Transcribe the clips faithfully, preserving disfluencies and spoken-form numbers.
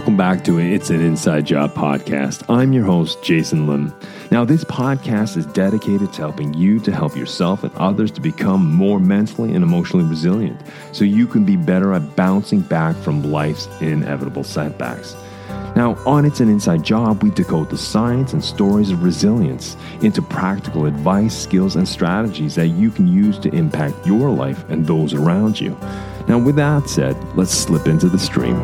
welcome back to It's an Inside Job podcast. I'm your host, Jason Lim. Now, this podcast is dedicated to helping you to help yourself and others to become more mentally and emotionally resilient so you can be better at bouncing back from life's inevitable setbacks. Now, on It's an Inside Job, we decode the science and stories of resilience into practical advice, skills, and strategies that you can use to impact your life and those around you. Now, with that said, let's slip into the stream.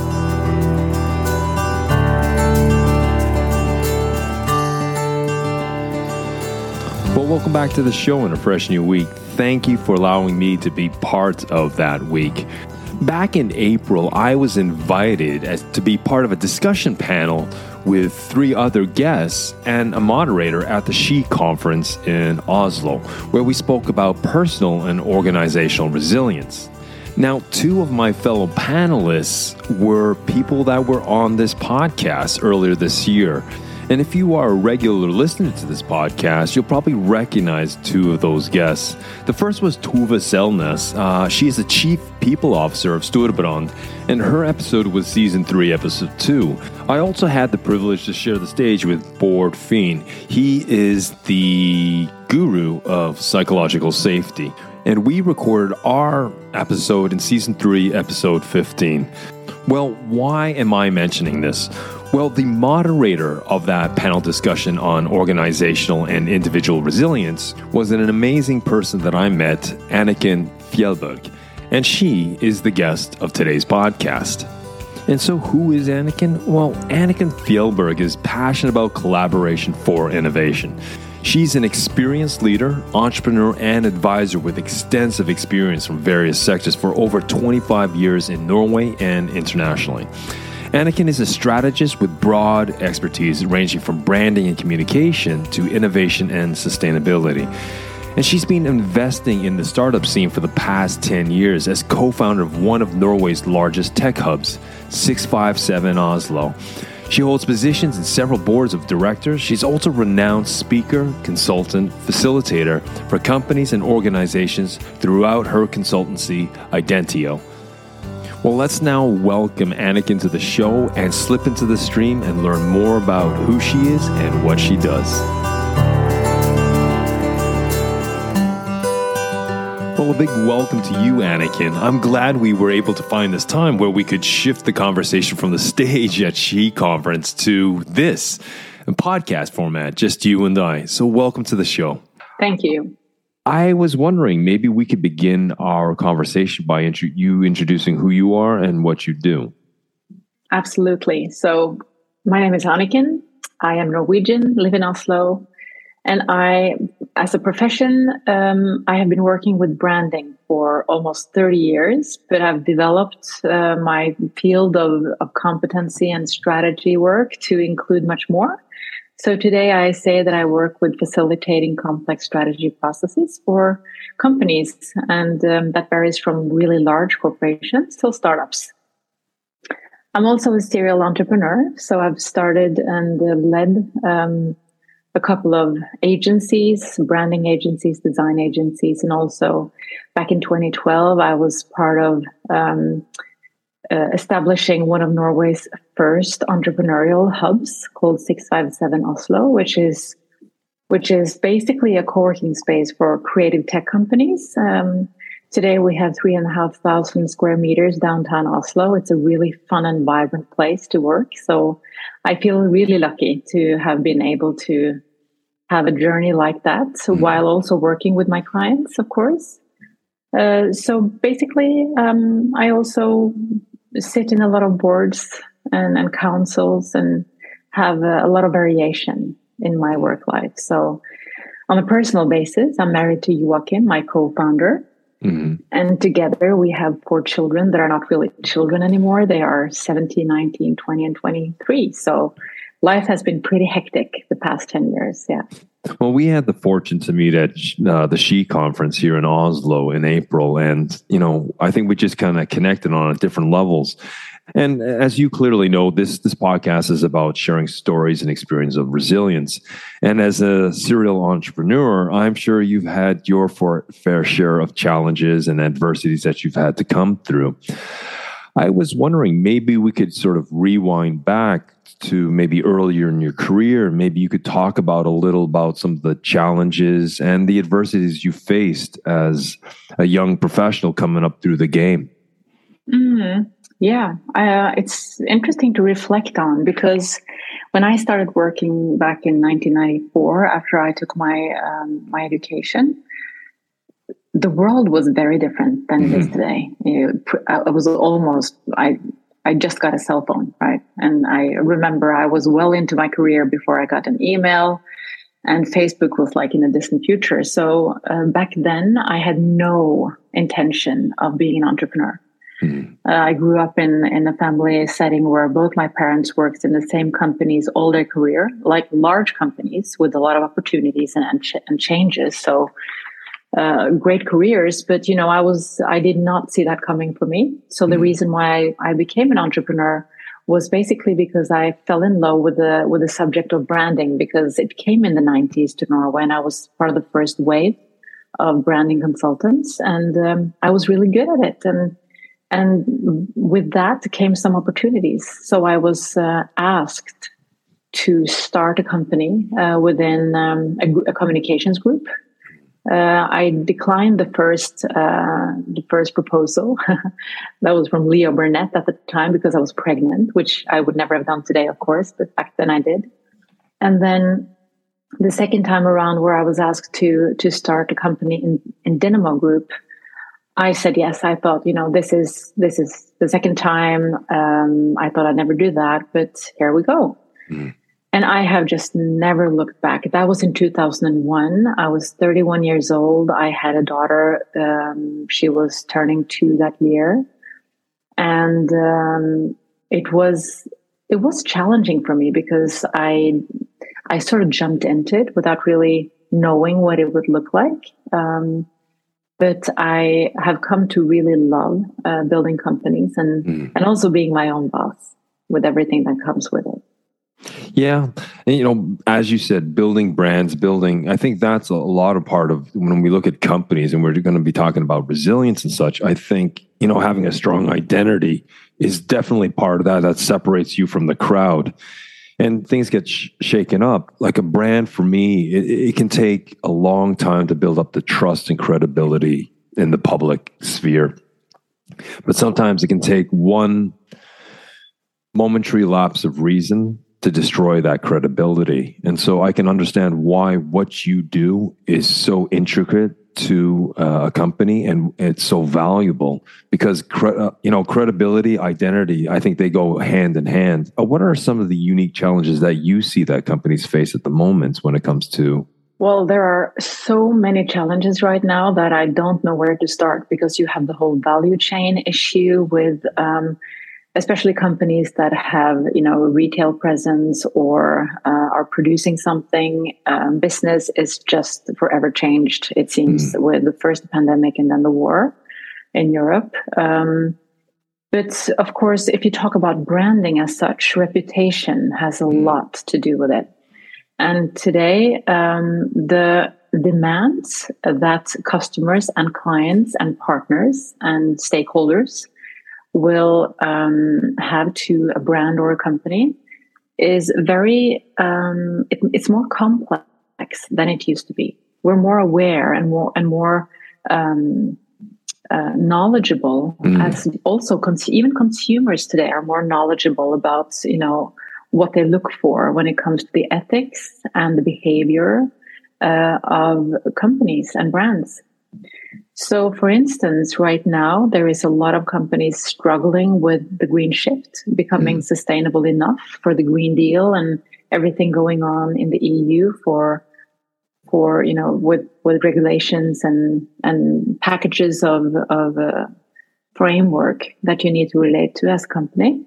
Well, welcome back to the show in a fresh new week. Thank you for allowing me to be part of that week. Back in April, I was invited as to be part of a discussion panel with three other guests and a moderator at the SHE conference in Oslo, where we spoke about personal and organizational resilience. Now, two of my fellow panelists were people that were on this podcast earlier this year. And if you are a regular listener to this podcast, you'll probably recognize two of those guests. The first was Tove Selnes. Uh, she is the Chief People Officer of Storebrand, and her episode was Season three, Episode two. I also had the privilege to share the stage with Bård Fehn. He is the guru of psychological safety. And we recorded our episode in Season three, Episode fifteen. Well, why am I mentioning this? Well, the moderator of that panel discussion on organizational and individual resilience was an amazing person that I met, Anniken Fjellberg, and she is the guest of today's podcast. And so who is Anniken? Well, Anniken Fjellberg is passionate about collaboration for innovation. She's an experienced leader, entrepreneur, and advisor with extensive experience from various sectors for over twenty-five years in Norway and internationally. Anniken is a strategist with broad expertise ranging from branding and communication to innovation and sustainability. And she's been investing in the startup scene for the past ten years as co-founder of one of Norway's largest tech hubs, six five seven Oslo. She holds positions in several boards of directors. She's also a renowned speaker, consultant, facilitator for companies and organizations throughout her consultancy, Identio. Well, let's now welcome Anniken to the show and slip into the stream and learn more about who she is and what she does. Well, a big welcome to you, Anniken. I'm glad we were able to find this time where we could shift the conversation from the stage at SHE conference to this podcast format, just you and I. So welcome to the show. Thank you. I was wondering, maybe we could begin our conversation by intro- you introducing who you are and what you do. Absolutely. So my name is Anniken. I am Norwegian, live in Oslo. And I, as a profession, um, I have been working with branding for almost thirty years, but I've developed uh, my field of, of competency and strategy work to include much more. So today I say that I work with facilitating complex strategy processes for companies, and um, that varies from really large corporations to startups. I'm also a serial entrepreneur, so I've started and uh, led um, a couple of agencies, branding agencies, design agencies, and also back in twenty twelve, I was part of um, uh, establishing one of Norway's first entrepreneurial hubs called six five seven Oslo, which is which is basically a co-working space for creative tech companies. Um, today, we have three and a half thousand square meters downtown Oslo. It's a really fun and vibrant place to work. So I feel really lucky to have been able to have a journey like that, so while also working with my clients, of course. Uh, so basically, um, I also sit in a lot of boards and, and councils and have a, a lot of variation in my work life. So on a personal basis, I'm married to Joachim, my co-founder. Mm-hmm. And together we have four children that are not really children anymore. They are seventeen, nineteen, twenty, and twenty-three. So life has been pretty hectic the past ten years. Yeah. Well, we had the fortune to meet at uh, the SHE conference here in Oslo in April. And, you know, I think we just kind of connected on different levels. And as you clearly know, this this podcast is about sharing stories and experience of resilience. And as a serial entrepreneur, I'm sure you've had your for, fair share of challenges and adversities that you've had to come through. I was wondering, maybe we could sort of rewind back to maybe earlier in your career. Maybe you could talk about a little about some of the challenges and the adversities you faced as a young professional coming up through the game. Mm, yeah, uh, it's interesting to reflect on, because when I started working back in nineteen ninety-four, after I took my um, my education, the world was very different than it is today. You know, I was almost, I I just got a cell phone, right? And I remember I was well into my career before I got an email, and Facebook was like in a distant future. So uh, back then, I had no intention of being an entrepreneur. Mm-hmm. Uh, I grew up in, in a family setting where both my parents worked in the same companies all their career, like large companies with a lot of opportunities and, and, ch- and changes. So Uh, great careers, but you know, I was, I did not see that coming for me. So the mm. reason why I, I became an entrepreneur was basically because I fell in love with the, with the subject of branding, because it came in the nineties to Norway, and I was part of the first wave of branding consultants, and um, I was really good at it. And, and with that came some opportunities. So I was uh, asked to start a company uh, within um, a, a communications group. Uh, I declined the first uh, the first proposal. That was from Leo Burnett at the time, because I was pregnant, which I would never have done today, of course, but back then I did. And then the second time around, where I was asked to to start a company in, in Dynamo Group, I said yes. I thought, you know, this is this is the second time. Um, I thought I'd never do that, but here we go. Mm. And I have just never looked back. That was in two thousand one. I was thirty-one years old. I had a daughter. Um, she was turning two that year. And um, it was it was challenging for me, because I I sort of jumped into it without really knowing what it would look like. Um, but I have come to really love uh, building companies and, mm. and also being my own boss, with everything that comes with it. Yeah. And, you know, as you said, building brands, building, I think that's a lot of part of when we look at companies, and we're going to be talking about resilience and such. I think, you know, having a strong identity is definitely part of that, that separates you from the crowd. And things get sh- shaken up. Like a brand, for me, it, it can take a long time to build up the trust and credibility in the public sphere. But sometimes it can take one momentary lapse of reason to destroy that credibility. And so I can understand why what you do is so intricate to uh, a company, and it's so valuable, because cre- uh, you know, credibility, identity, I think they go hand in hand. Uh, what are some of the unique challenges that you see that companies face at the moment when it comes to? Well, there are so many challenges right now that I don't know where to start, because you have the whole value chain issue with um, especially companies that have, you know, a retail presence or uh, are producing something. Um, business is just forever changed, it seems, mm. with the first pandemic and then the war in Europe. Um, but of course, if you talk about branding as such, reputation has a mm. lot to do with it. And today, um, the demands that customers and clients and partners and stakeholders will um, have to a brand or a company is very, um, it, it's more complex than it used to be. We're more aware and more and more um, uh, knowledgeable, mm. as also cons- even consumers today are more knowledgeable about, you know, what they look for when it comes to the ethics and the behavior uh, of companies and brands. So, for instance, right now, there is a lot of companies struggling with the green shift, becoming mm. sustainable enough for the Green Deal and everything going on in the E U for, for you know, with, with regulations and, and packages of, of a framework that you need to relate to as a company.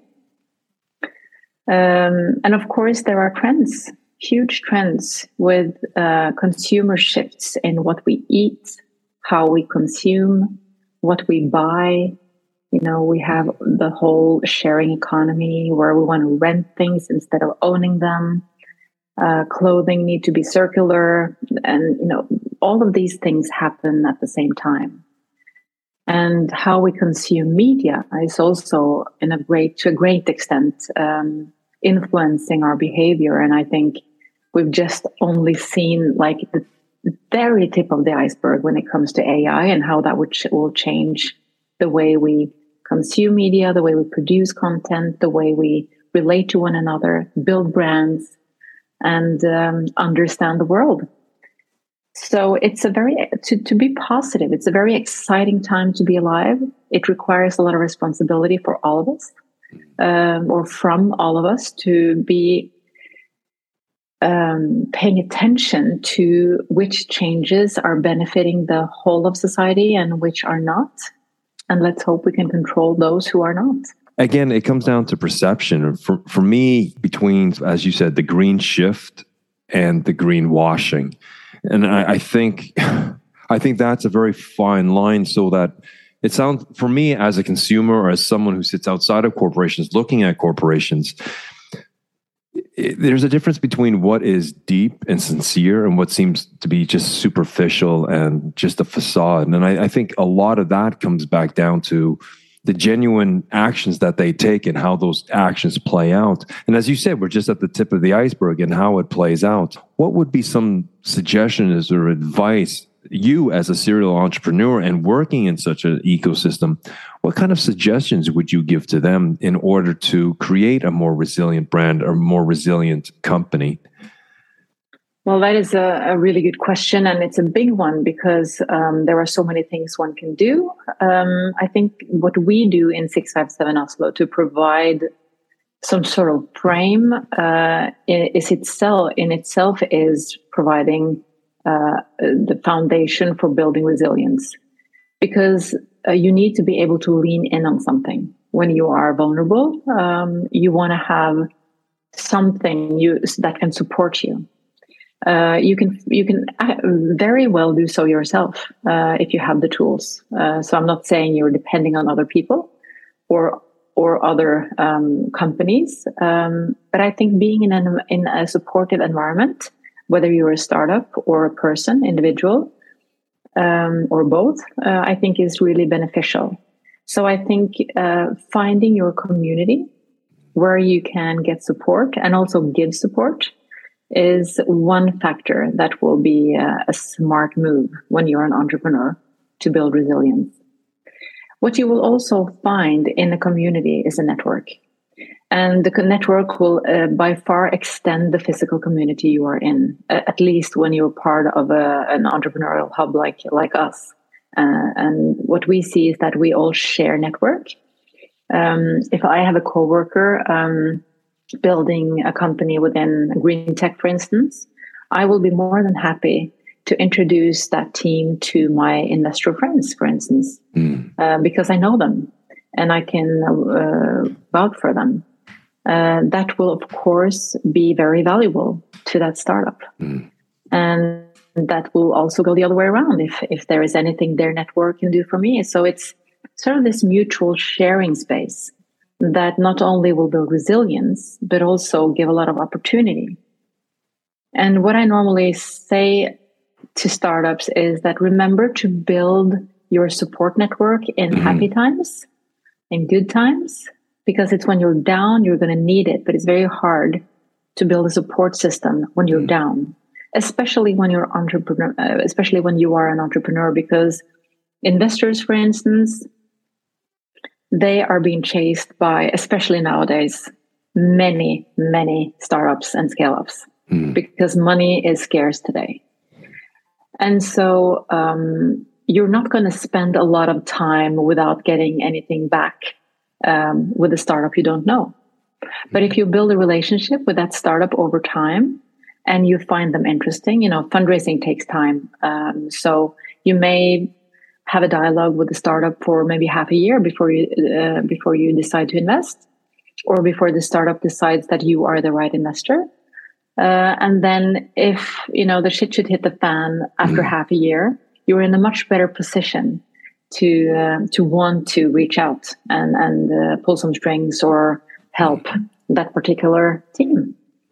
Um, and of course, there are trends, huge trends with uh, consumer shifts in what we eat, how we consume, what we buy. You know, we have the whole sharing economy where we want to rent things instead of owning them. Uh, clothing need to be circular. And, you know, all of these things happen at the same time. And how we consume media is also, in a great to a great extent, um, influencing our behavior. And I think we've just only seen like the very tip of the iceberg when it comes to A I and how that would ch- will change the way we consume media, the way we produce content, the way we relate to one another, build brands, and um, understand the world. So it's a very, to, to be positive, it's a very exciting time to be alive. It requires a lot of responsibility for all of us, um, or from all of us, to be um, paying attention to which changes are benefiting the whole of society and which are not. And let's hope we can control those who are not. Again, it comes down to perception. For, for me, between, as you said, the green shift and the green washing. And I, I think, I think that's a very fine line. So that it sounds, for me as a consumer or as someone who sits outside of corporations, looking at corporations, it, there's a difference between what is deep and sincere and what seems to be just superficial and just a facade. And I, I think a lot of that comes back down to the genuine actions that they take and how those actions play out. And as you said, we're just at the tip of the iceberg and how it plays out. What would be some suggestions or advice, you as a serial entrepreneur and working in such an ecosystem, what kind of suggestions would you give to them in order to create a more resilient brand or more resilient company? Well, that is a, a really good question, and it's a big one because um, there are so many things one can do. Um, I think what we do in six five seven Oslo to provide some sort of frame uh, is itself in itself is providing uh, the foundation for building resilience, because uh, you need to be able to lean in on something when you are vulnerable. Um, you want to have something you that can support you. Uh, you can you can very well do so yourself uh, if you have the tools. Uh, so I'm not saying you're depending on other people or or other um, companies, um, but I think being in an in a supportive environment, whether you're a startup or a person, individual, um, or both, uh, I think is really beneficial. So I think uh, finding your community where you can get support and also give support is one factor that will be a, a smart move when you're an entrepreneur to build resilience. What you will also find in a community is a network. And the network will uh, by far extend the physical community you are in, uh, at least when you're part of a, an entrepreneurial hub like, like us. Uh, and what we see is that we all share network. Um, if I have a coworker, um, building a company within green tech, for instance, I will be more than happy to introduce that team to my investor friends, for instance, mm. uh, because I know them and I can uh, vouch for them. Uh, that will, of course, be very valuable to that startup. Mm. And that will also go the other way around if, if there is anything their network can do for me. So it's sort of this mutual sharing space that not only will build resilience, but also give a lot of opportunity. And what I normally say to startups is that remember to build your support network in mm-hmm. happy times, in good times, because it's when you're down, you're going to need it. But it's very hard to build a support system when you're mm-hmm. down, especially when you're entrepreneur, uh, especially when you are an entrepreneur, because investors, for instance, they are being chased by, especially nowadays, many, many startups and scale-ups mm. because money is scarce today. And so um, you're not going to spend a lot of time without getting anything back um, with a startup you don't know. But if you build a relationship with that startup over time and you find them interesting, you know, fundraising takes time. Um, so you may have a dialogue with the startup for maybe half a year before you uh, before you decide to invest, or before the startup decides that you are the right investor. Uh, and then, if you know the shit should hit the fan after mm. half a year, you're in a much better position to uh, to want to reach out and and uh, pull some strings or help that particular team.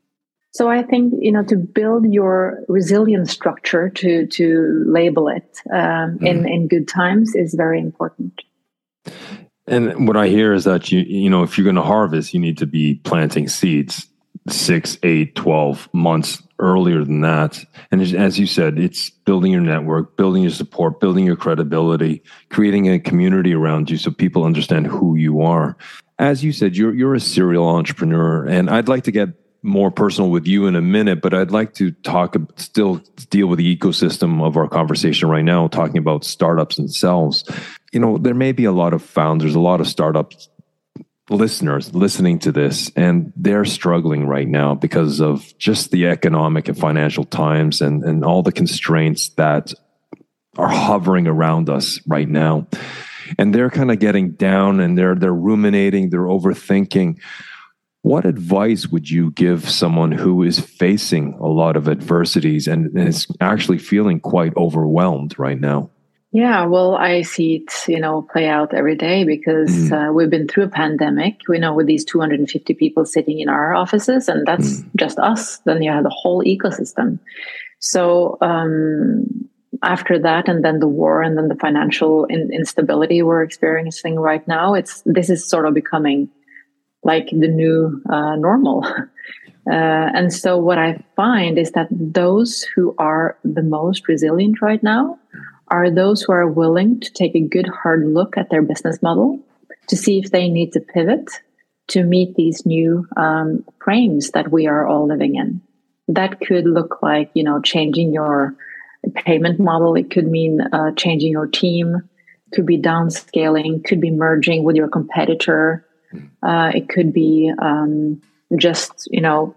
So I think, you know, to build your resilient structure, to to label it um, mm. in in good times is very important. And what I hear is that you you know if you're going to harvest, you need to be planting seeds six, eight, twelve months earlier than that. And as you said, it's building your network, building your support, building your credibility, creating a community around you so people understand who you are. As you said, you're you're a serial entrepreneur, and I'd like to get more personal with you in a minute, but I'd like to talk, still deal with the ecosystem of our conversation right now, talking about startups themselves. You know, there may be a lot of founders, a lot of startups listeners listening to this, and they're struggling right now because of just the economic and financial times and, and all the constraints that are hovering around us right now. And they're kind of getting down and they're they're ruminating, they're overthinking. What advice would you give someone who is facing a lot of adversities and is actually feeling quite overwhelmed right now? Yeah, well, I see it, you know, play out every day because mm. uh, we've been through a pandemic, you know, with these two hundred fifty people sitting in our offices, and that's mm. just us. Then you have the whole ecosystem. So um, after that, and then the war, and then the financial in- instability we're experiencing right now, it's this is sort of becoming like the new uh, normal. Uh, and so what I find is that those who are the most resilient right now are those who are willing to take a good hard look at their business model to see if they need to pivot to meet these new um, frames that we are all living in. That could look like, you know, changing your payment model. It could mean uh, changing your team, could be downscaling, could be merging with your competitor. Uh, it could be um, just, you know,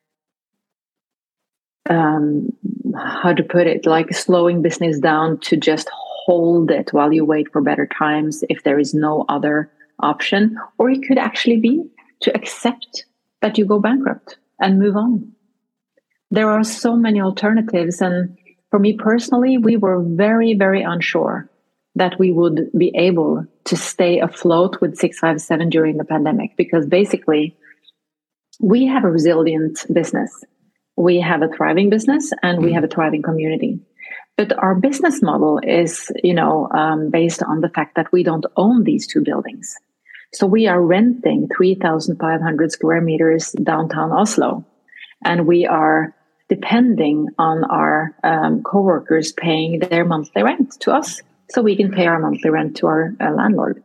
um, how to put it, like slowing business down to just hold it while you wait for better times if there is no other option. Or it could actually be to accept that you go bankrupt and move on. There are so many alternatives. And for me personally, we were very, very unsure that we would be able to stay afloat with six five seven during the pandemic, because basically we have a resilient business. We have a thriving business and we have a thriving community. But our business model is, you know, um, based on the fact that we don't own these two buildings. So we are renting three thousand five hundred square meters downtown Oslo, and we are depending on our um, coworkers paying their monthly rent to us, so we can pay our monthly rent to our uh, landlord.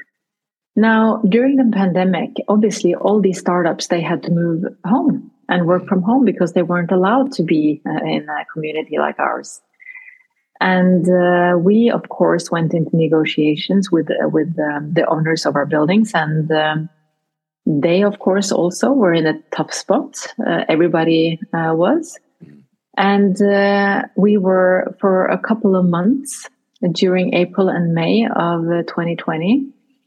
Now, during the pandemic, obviously, all these startups, they had to move home and work from home because they weren't allowed to be uh, in a community like ours. And uh, we, of course, went into negotiations with uh, with um, the owners of our buildings, and um, they, of course, also were in a tough spot. Uh, everybody uh, was. And uh, we were, for a couple of months, during April and May of twenty twenty,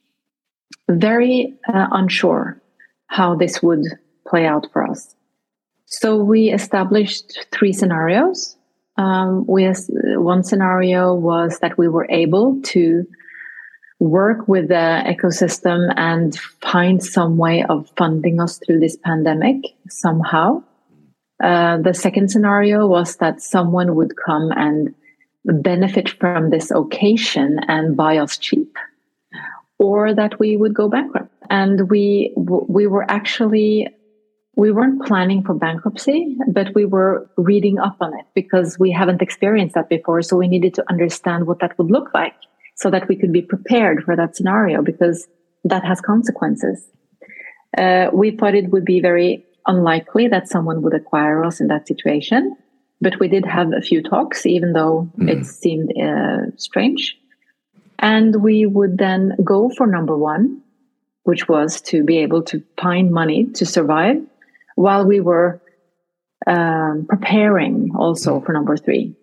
very uh, unsure how this would play out for us. So we established three scenarios. Um, we, one scenario was that we were able to work with the ecosystem and find some way of funding us through this pandemic somehow. Uh, the second scenario was that someone would come and benefit from this occasion and buy us cheap, or that we would go bankrupt. And we we were actually, we weren't planning for bankruptcy, but we were reading up on it because we haven't experienced that before. So we needed to understand what that would look like so that we could be prepared for that scenario, because that has consequences. Uh, we thought it would be very unlikely that someone would acquire us in that situation. But we did have a few talks, even though mm. it seemed uh, strange. And we would then go for number one, which was to be able to find money to survive, while we were um, preparing also for number three.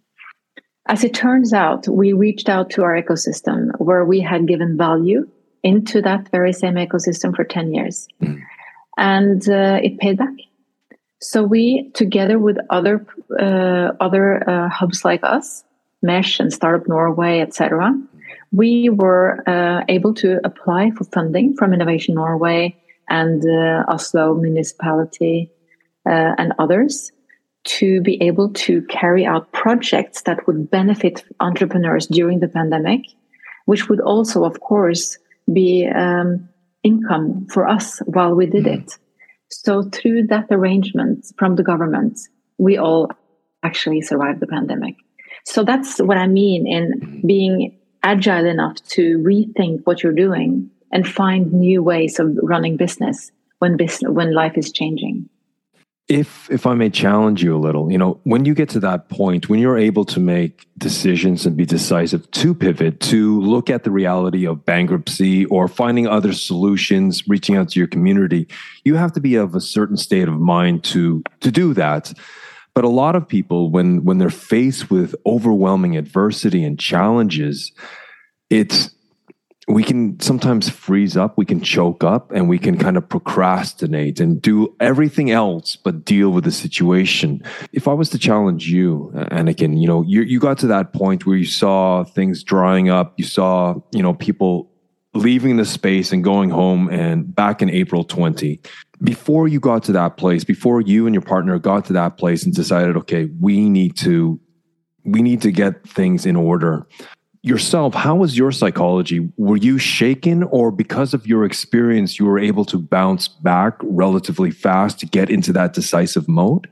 As it turns out, we reached out to our ecosystem where we had given value into that very same ecosystem for ten years. Mm. And uh, it paid back. So we, together with other uh, other uh, hubs like us, Mesh and Startup Norway, et cetera, we were uh, able to apply for funding from Innovation Norway and uh, Oslo Municipality uh, and others to be able to carry out projects that would benefit entrepreneurs during the pandemic, which would also, of course, be um, income for us while we did it. So through that arrangement from the government, we all actually survived the pandemic. So that's what I mean in being agile enough to rethink what you're doing and find new ways of running business when business, when life is changing. If if I may challenge you a little, you know, when you get to that point, when you're able to make decisions and be decisive to pivot, to look at the reality of bankruptcy or finding other solutions, reaching out to your community, you have to be of a certain state of mind to to do that. But a lot of people, when when they're faced with overwhelming adversity and challenges, it's we can sometimes freeze up, we can choke up, and we can kind of procrastinate and do everything else but deal with the situation. If I was to challenge you, Anniken, you know, you, you got to that point where you saw things drying up, you saw, you know, people leaving the space and going home, and back in April twentieth, before you got to that place, before you and your partner got to that place and decided, okay, we need to, we need to get things in order. Yourself, how was your psychology? Were you shaken, or because of your experience, you were able to bounce back relatively fast to get into that decisive mode?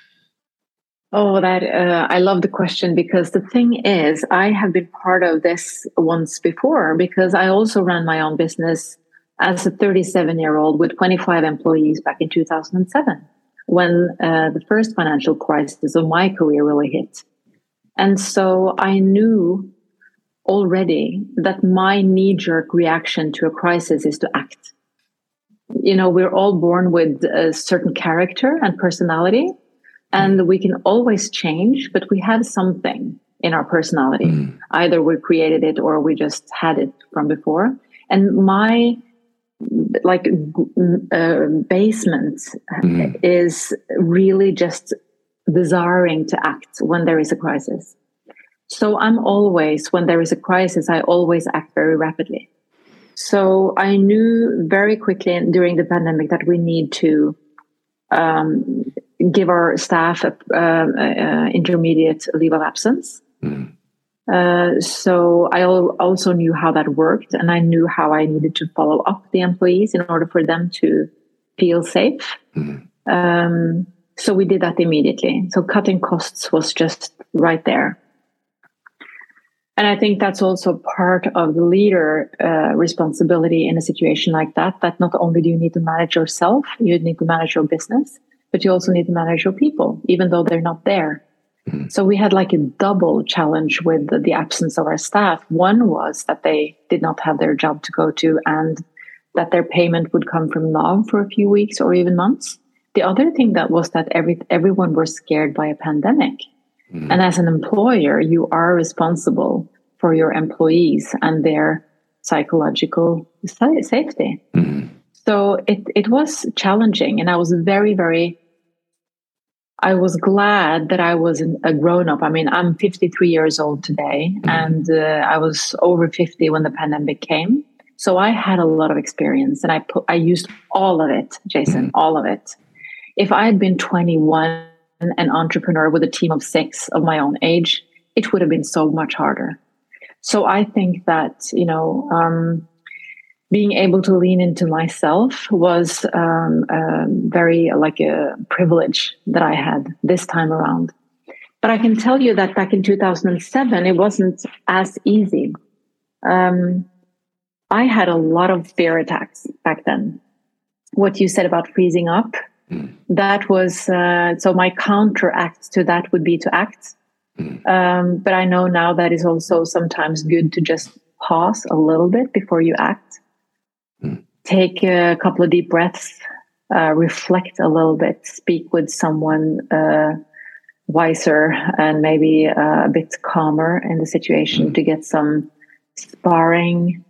Oh, that uh, I love the question, because the thing is, I have been part of this once before, because I also ran my own business as a thirty-seven-year-old with twenty-five employees back in two thousand seven, when uh, the first financial crisis of my career really hit. And so I knew already that my knee-jerk reaction to a crisis is to act. You know, we're all born with a certain character and personality, and we can always change, but we have something in our personality. Mm. Either we created it or we just had it from before. And my like uh, basement mm. is really just desiring to act when there is a crisis. So I'm always, when there is a crisis, I always act very rapidly. So I knew very quickly during the pandemic that we need to um, give our staff a, uh, uh, intermediate leave of absence. Mm. Uh, so I al- also knew how that worked, and I knew how I needed to follow up the employees in order for them to feel safe. Mm. Um, so we did that immediately. So cutting costs was just right there. And I think that's also part of the leader uh, responsibility in a situation like that, that not only do you need to manage yourself, you need to manage your business, but you also need to manage your people, even though they're not there. Mm-hmm. So we had like a double challenge with the, the absence of our staff. One was that they did not have their job to go to, and that their payment would come from N A V for a few weeks or even months. The other thing that was that every everyone was scared by a pandemic. Mm-hmm. And as an employer, you are responsible for your employees and their psychological sa- safety. Mm-hmm. So it, it was challenging. And I was very, very, I was glad that I was a grown up. I mean, I'm fifty-three years old today, mm-hmm. and uh, I was over fifty when the pandemic came. So I had a lot of experience, and I put, I used all of it, Jason, mm-hmm. all of it. If I had been twenty-one, an entrepreneur with a team of six of my own age, it would have been so much harder. So I think that, you know, um, being able to lean into myself was um, uh, very like a privilege that I had this time around. But I can tell you that back in two thousand seven, it wasn't as easy. Um, I had a lot of fear attacks back then. What you said about freezing up, mm. that was, uh, so my counteract to that would be to act. Mm. Um, but I know now that is also sometimes good to just pause a little bit before you act. Mm. Take a couple of deep breaths, uh, reflect a little bit, speak with someone uh, wiser and maybe uh, a bit calmer in the situation mm. to get some sparring.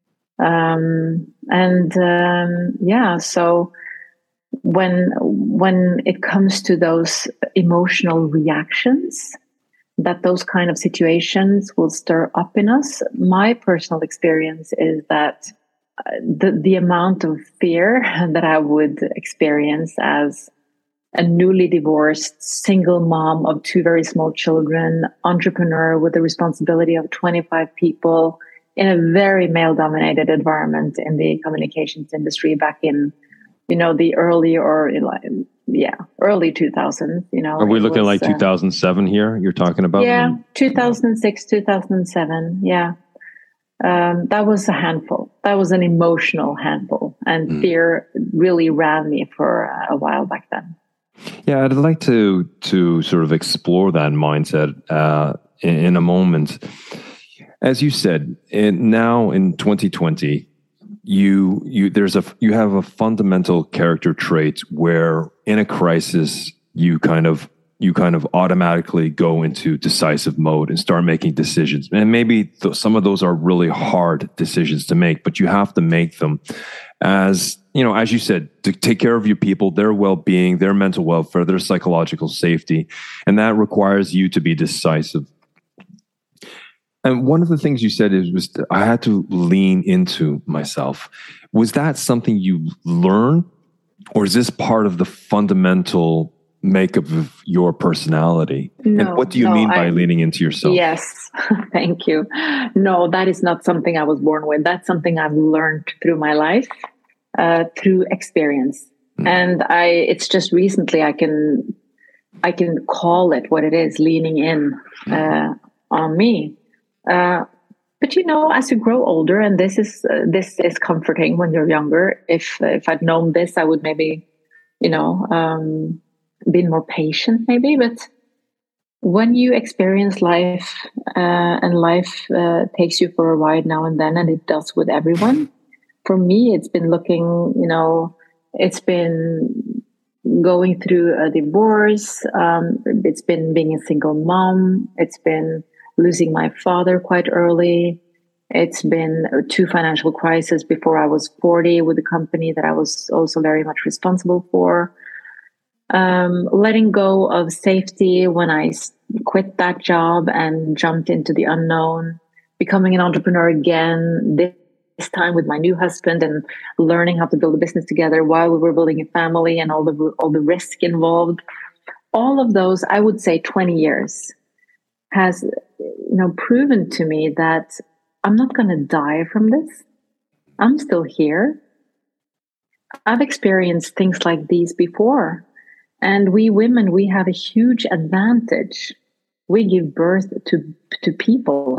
Um, and um, yeah, so when when it comes to those emotional reactions, that those kind of situations will stir up in us, my personal experience is that the the amount of fear that I would experience as a newly divorced single mom of two very small children, entrepreneur with the responsibility of twenty-five people in a very male-dominated environment in the communications industry back in, you know, the early or yeah, early two thousands. You know, are we looking was, like two thousand seven uh, here? You're talking about? Yeah, two thousand six, two thousand seven. Yeah. Um, that was a handful. That was an emotional handful, and mm. fear really ran me for a while back then. Yeah, I'd like to to sort of explore that mindset uh, in, in a moment. As you said, in, now in twenty twenty, you you there's a you have a fundamental character trait where in a crisis you kind of you kind of automatically go into decisive mode and start making decisions. And maybe th- some of those are really hard decisions to make, but you have to make them as, you know, as you said, to take care of your people, their well-being, their mental welfare, their psychological safety. And that requires you to be decisive. And one of the things you said is, was I had to lean into myself. Was that something you learned, or is this part of the fundamental makeup of your personality? No, and what do you no, mean by I, leaning into yourself? Yes, thank you. No, that is not something I was born with. That's something I've learned through my life, uh, through experience. Mm. And I, it's just recently I can, I can call it what it is, leaning in uh, on me. Uh, but you know, as you grow older, and this is uh, this is comforting when you're younger. If if I'd known this, I would maybe, you know. Um, been more patient maybe, but when you experience life uh, and life uh, takes you for a ride now and then, and it does with everyone. For me, it's been looking, you know, it's been going through a divorce. Um, it's been being a single mom. It's been losing my father quite early. It's been two financial crises before I was forty with a company that I was also very much responsible for. Um, letting go of safety when I quit that job and jumped into the unknown, becoming an entrepreneur again, this time with my new husband, and learning how to build a business together while we were building a family, and all the all the risk involved. All of those, I would say twenty years has, you know, proven to me that I'm not going to die from this. I'm still here. I've experienced things like these before. And we women, we have a huge advantage. We give birth to, to people.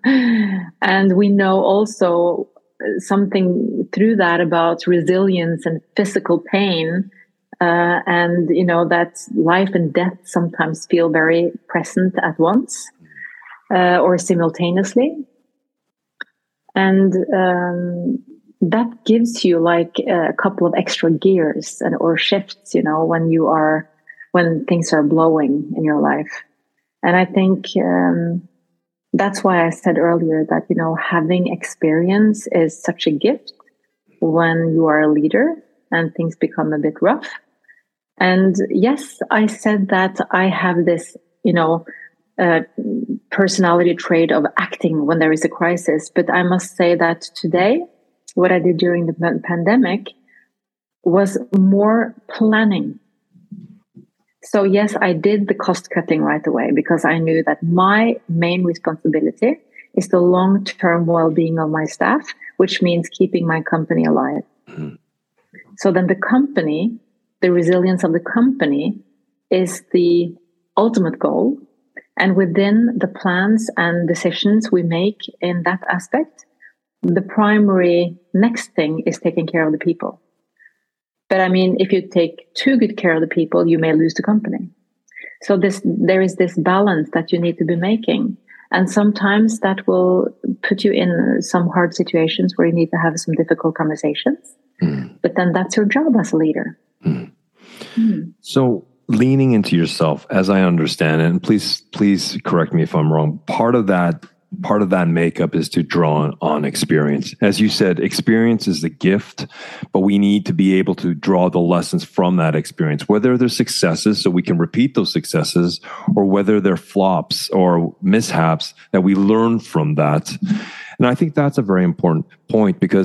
And we know also something through that about resilience and physical pain. Uh, and, you know, that life and death sometimes feel very present at once uh, or simultaneously. And um, that gives you like a couple of extra gears and or shifts, you know, when you are, when things are blowing in your life. And I think um, that's why I said earlier that, you know, having experience is such a gift when you are a leader and things become a bit rough. And yes, I said that I have this, you know, uh, personality trait of acting when there is a crisis. But I must say that today, what I did during the pandemic was more planning. So yes, I did the cost cutting right away because I knew that my main responsibility is the long-term well-being of my staff, which means keeping my company alive. Mm-hmm. So then the company, the resilience of the company is the ultimate goal. And within the plans and decisions we make in that aspect, the primary next thing is taking care of the people. But I mean, if you take too good care of the people, you may lose the company. So this, there is this balance that you need to be making. And sometimes that will put you in some hard situations where you need to have some difficult conversations. Mm. But then that's your job as a leader. Mm. Mm. So leaning into yourself, as I understand it, and please, please correct me if I'm wrong, part of that Part of that makeup is to draw on, on experience. As you said, experience is the gift, but we need to be able to draw the lessons from that experience, whether they're successes so we can repeat those successes, or whether they're flops or mishaps that we learn from that. And I think that's a very important point, because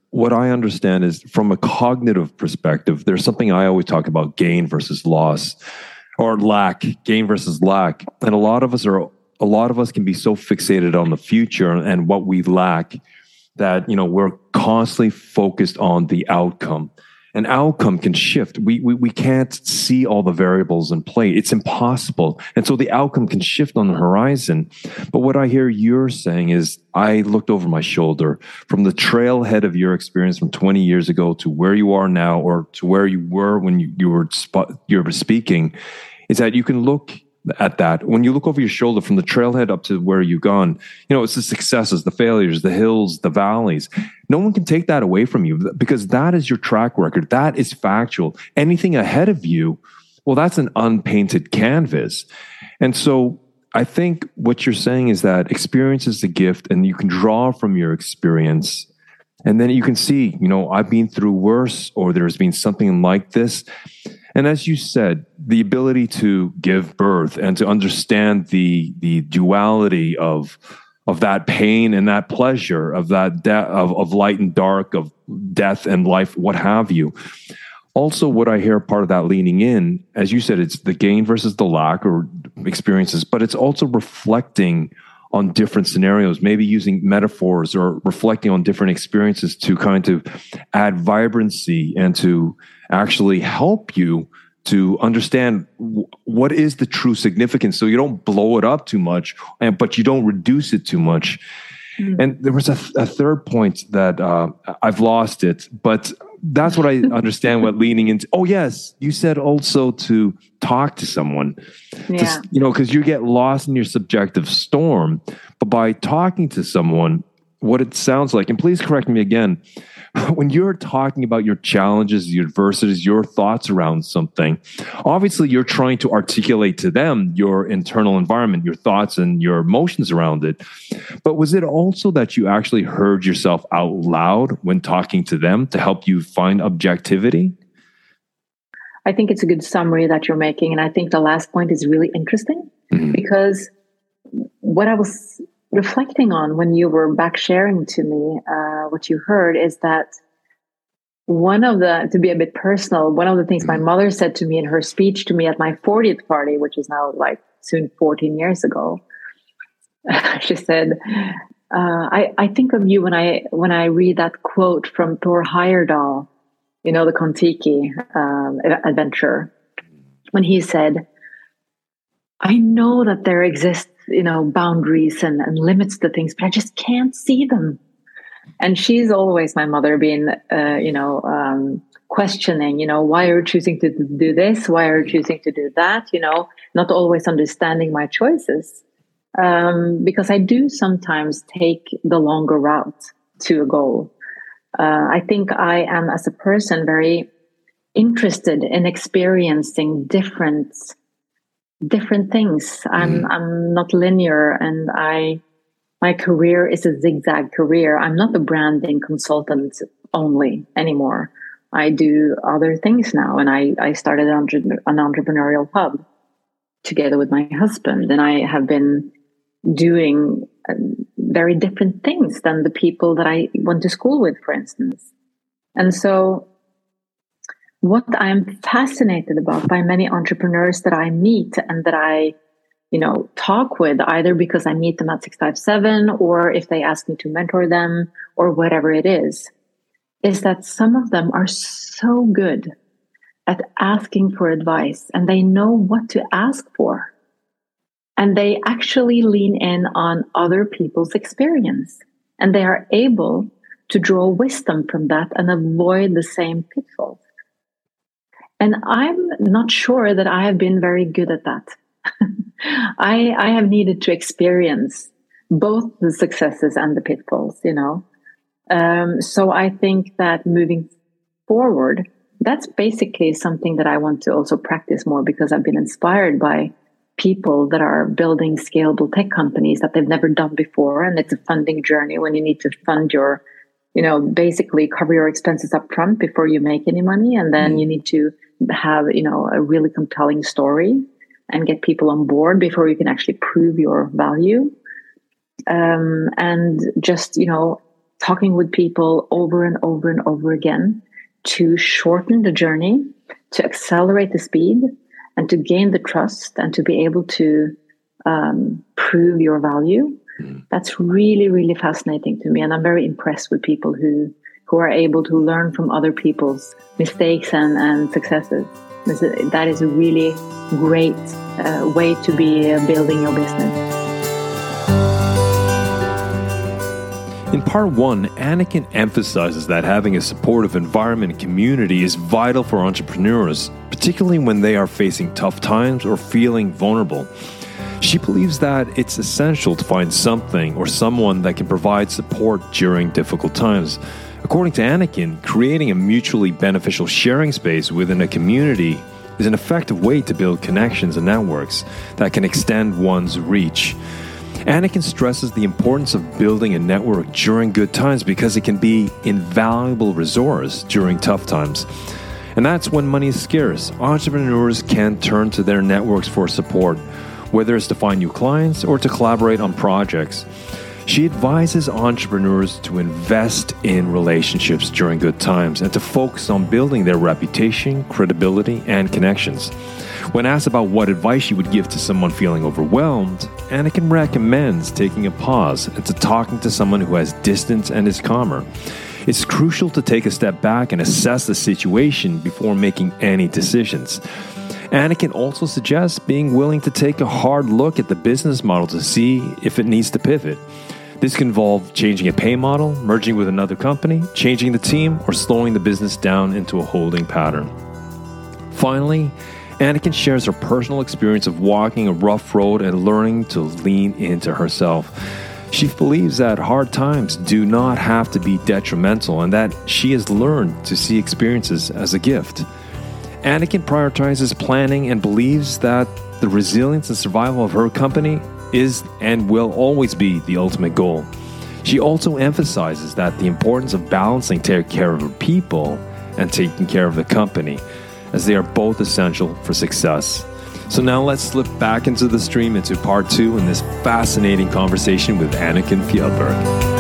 what I understand is from a cognitive perspective, there's something I always talk about: gain versus loss, or lack, gain versus lack. And a lot of us are, a lot of us can be so fixated on the future and what we lack that, you know, we're constantly focused on the outcome. An outcome can shift. We, we we can't see all the variables in play. It's impossible. And so the outcome can shift on the horizon. But what I hear you're saying is, I looked over my shoulder from the trailhead of your experience from twenty years ago to where you are now, or to where you were when you, you were sp- you were speaking, is that you can look at that. When you look over your shoulder from the trailhead up to where you've gone, you know, it's the successes, the failures, the hills, the valleys. No one can take that away from you, because that is your track record. That is factual. Anything ahead of you, well, that's an unpainted canvas. And so I think what you're saying is that experience is the gift, and you can draw from your experience. And then you can see, you know, I've been through worse, or there's been something like this. And as you said, the ability to give birth and to understand the the duality of of that pain and that pleasure, of that de- of, of light and dark, of death and life, what have you. Also, what I hear part of that leaning in, as you said, it's the gain versus the lack or experiences, but it's also reflecting on different scenarios, maybe using metaphors or reflecting on different experiences to kind of add vibrancy and to actually help you to understand w- what is the true significance, so you don't blow it up too much, and but you don't reduce it too much. Mm. And there was a, th- a third point that uh, I've lost it, but that's what I understand what leaning into. Oh, yes. You said also to talk to someone, yeah. to, you know, because you get lost in your subjective storm. But by talking to someone, what it sounds like, and please correct me again, when you're talking about your challenges, your adversities, your thoughts around something, obviously you're trying to articulate to them your internal environment, your thoughts and your emotions around it. But was it also that you actually heard yourself out loud when talking to them to help you find objectivity? I think it's a good summary that you're making. And I think the last point is really interesting, mm-hmm. because what I was reflecting on when you were back sharing to me uh, what you heard is that one of the, to be a bit personal, one of the things my mother said to me in her speech to me at my fortieth party, which is now like soon fourteen years ago, she said, uh, I, I think of you when I when I read that quote from Thor Heyerdahl, you know, the Kon-Tiki um, adventure, when he said, I know that there exists, you know, boundaries and, and limits to things, but I just can't see them. And she's always, my mother, been, uh, you know, um, questioning, you know, why are you choosing to do this? Why are you choosing to do that? You know, not always understanding my choices. Um, because I do sometimes take the longer route to a goal. Uh, I think I am, as a person, very interested in experiencing different different things. I'm mm. I'm not linear, and I my career is a zigzag career. I'm not a branding consultant only anymore. I do other things now, and I I started an, an entrepreneurial hub together with my husband, and I have been doing uh, very different things than the people that I went to school with, for instance. And so what I'm fascinated about by many entrepreneurs that I meet and that I, you know, talk with, either because I meet them at six five seven or if they ask me to mentor them or whatever it is, is that some of them are so good at asking for advice, and they know what to ask for. And they actually lean in on other people's experience, and they are able to draw wisdom from that and avoid the same pitfalls. And I'm not sure that I have been very good at that. I, I have needed to experience both the successes and the pitfalls, you know. Um, so I think that moving forward, that's basically something that I want to also practice more, because I've been inspired by people that are building scalable tech companies that they've never done before. And it's a funding journey when you need to fund your, you know, basically cover your expenses up front before you make any money. And then you need to have, you know, a really compelling story and get people on board before you can actually prove your value. Um, and just, you know, talking with people over and over and over again to shorten the journey, to accelerate the speed, and to gain the trust, and to be able to um, prove your value. Mm. That's really, really fascinating to me. And I'm very impressed with people who, who are able to learn from other people's mistakes and, and successes. That is a really great uh, way to be uh, building your business. In part one, Anniken emphasizes that having a supportive environment and community is vital for entrepreneurs, particularly when they are facing tough times or feeling vulnerable. She believes that it's essential to find something or someone that can provide support during difficult times. According to Anniken, creating a mutually beneficial sharing space within a community is an effective way to build connections and networks that can extend one's reach. Anniken stresses the importance of building a network during good times because it can be invaluable resource during tough times. And that's when money is scarce. Entrepreneurs can turn to their networks for support, whether it's to find new clients or to collaborate on projects. She advises entrepreneurs to invest in relationships during good times and to focus on building their reputation, credibility, and connections. When asked about what advice she would give to someone feeling overwhelmed, Anniken recommends taking a pause and to talking to someone who has distance and is calmer. It's crucial to take a step back and assess the situation before making any decisions. Anniken also suggests being willing to take a hard look at the business model to see if it needs to pivot. This can involve changing a pay model, merging with another company, changing the team, or slowing the business down into a holding pattern. Finally, Anniken shares her personal experience of walking a rough road and learning to lean into herself. She believes that hard times do not have to be detrimental and that she has learned to see experiences as a gift. Anniken prioritizes planning and believes that the resilience and survival of her company is and will always be the ultimate goal. She also emphasizes that the importance of balancing taking care of her people and taking care of the company, as they are both essential for success. So now let's slip back into the stream into part two in this fascinating conversation with Anniken Fjellberg.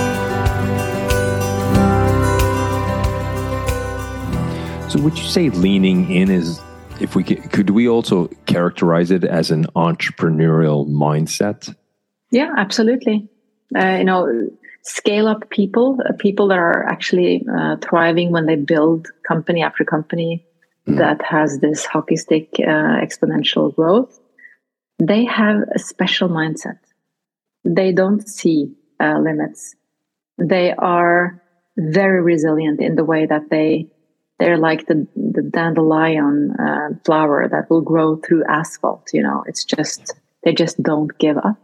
So would you say leaning in is, if we could, could we also characterize it as an entrepreneurial mindset? Yeah, absolutely. Uh, you know, scale up people, uh, people that are actually uh, thriving when they build company after company that has this hockey stick uh, exponential growth, they have a special mindset. They don't see uh, limits. They are very resilient in the way that they, they're like the, the dandelion uh, flower that will grow through asphalt. You know, it's just, they just don't give up.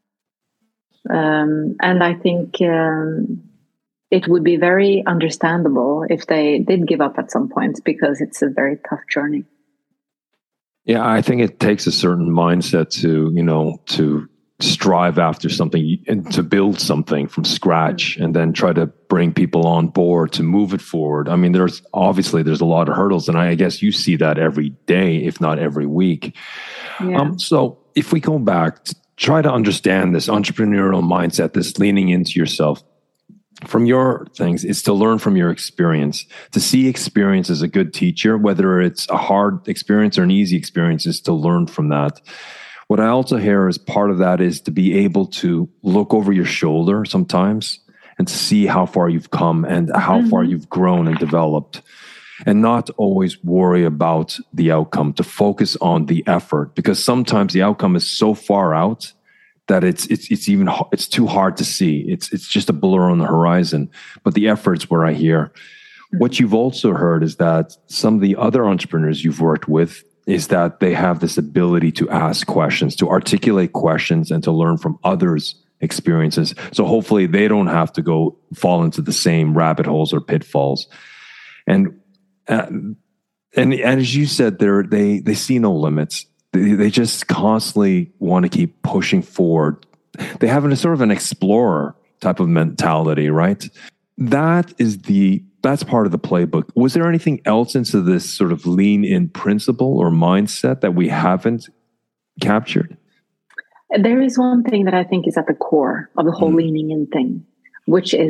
Um, and I think um, it would be very understandable if they did give up at some point, because it's a very tough journey. Yeah, I think it takes a certain mindset to, you know, to strive after something and to build something from scratch and then try to bring people on board to move it forward. I mean, there's obviously there's a lot of hurdles, and I guess you see that every day, if not every week. Yeah. Um, so if we go back, to try to understand this entrepreneurial mindset, this leaning into yourself, from your things, is to learn from your experience, to see experience as a good teacher, whether it's a hard experience or an easy experience, is to learn from that. What I also hear as part of that is to be able to look over your shoulder sometimes and see how far you've come and how mm-hmm. far you've grown and developed, and not always worry about the outcome, to focus on the effort, because sometimes the outcome is so far out that it's it's it's even it's too hard to see. It's it's just a blur on the horizon. But the effort's where I hear. What you've also heard is that some of the other entrepreneurs you've worked with is that they have this ability to ask questions, to articulate questions, and to learn from others' experiences. So hopefully they don't have to go fall into the same rabbit holes or pitfalls. And uh, and, and as you said, they they they see no limits. They, they just constantly want to keep pushing forward. They have a sort of an explorer type of mentality, right? That is the that's part of the playbook. Was there anything else into this sort of lean in principle or mindset that we haven't captured? There is one thing that I think is at the core of the whole mm. leaning in thing, which is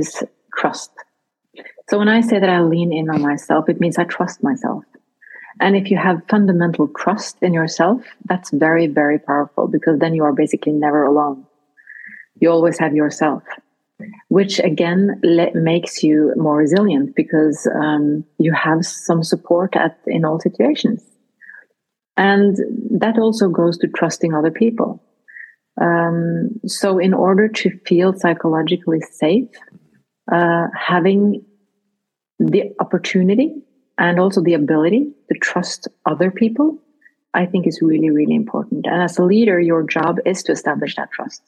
trust. So when I say that I lean in on myself, it means I trust myself. And if you have fundamental trust in yourself, that's very, very powerful, because then you are basically never alone. You always have yourself, which again le- makes you more resilient, because um, you have some support at, in all situations. And that also goes to trusting other people. Um, so in order to feel psychologically safe, uh, having the opportunity and also the ability to trust other people, I think is really, really important. And as a leader, your job is to establish that trust.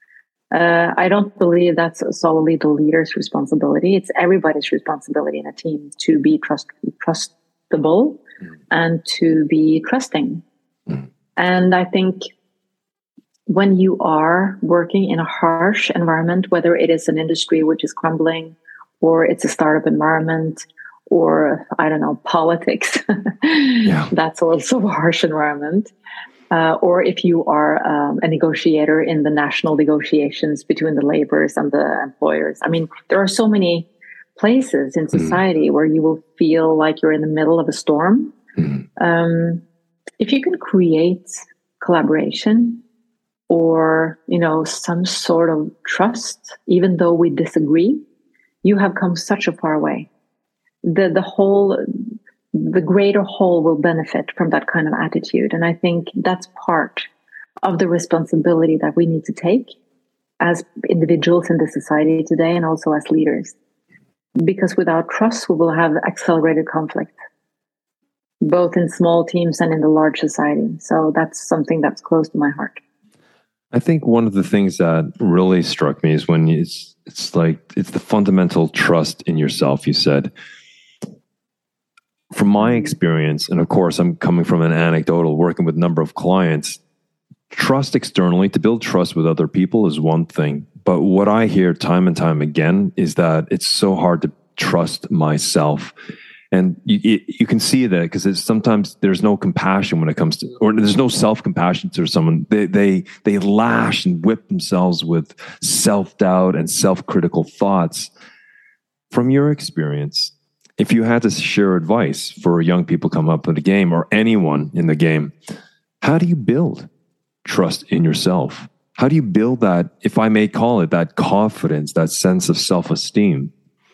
Uh, I don't believe that's solely the leader's responsibility. It's everybody's responsibility in a team to be trust, trustable mm. and to be trusting. Mm. And I think when you are working in a harsh environment, whether it is an industry which is crumbling, or it's a startup environment, or I don't know, politics, yeah. that's also a harsh environment. Uh, or if you are um, a negotiator in the national negotiations between the laborers and the employers. I mean, there are so many places in society mm. where you will feel like you're in the middle of a storm. Mm. Um, if you can create collaboration or, you know, some sort of trust, even though we disagree, you have come such a far way. The the whole, the greater whole will benefit from that kind of attitude. And I think that's part of the responsibility that we need to take as individuals in the society today, and also as leaders. Because without trust, we will have accelerated conflict, both in small teams and in the large society. So that's something that's close to my heart. I think one of the things that really struck me is when it's, it's like, it's the fundamental trust in yourself, you said. From my experience, and of course, I'm coming from an anecdotal, working with a number of clients, trust externally, to build trust with other people is one thing. But what I hear time and time again is that it's so hard to trust myself. And you, you can see that because sometimes there's no compassion when it comes to, or there's no self-compassion to someone. They, they, they lash and whip themselves with self-doubt and self-critical thoughts. From your experience, if you had to share advice for young people come up in the game, or anyone in the game, how do you build trust in yourself? How do you build that, if I may call it, that confidence, that sense of self-esteem?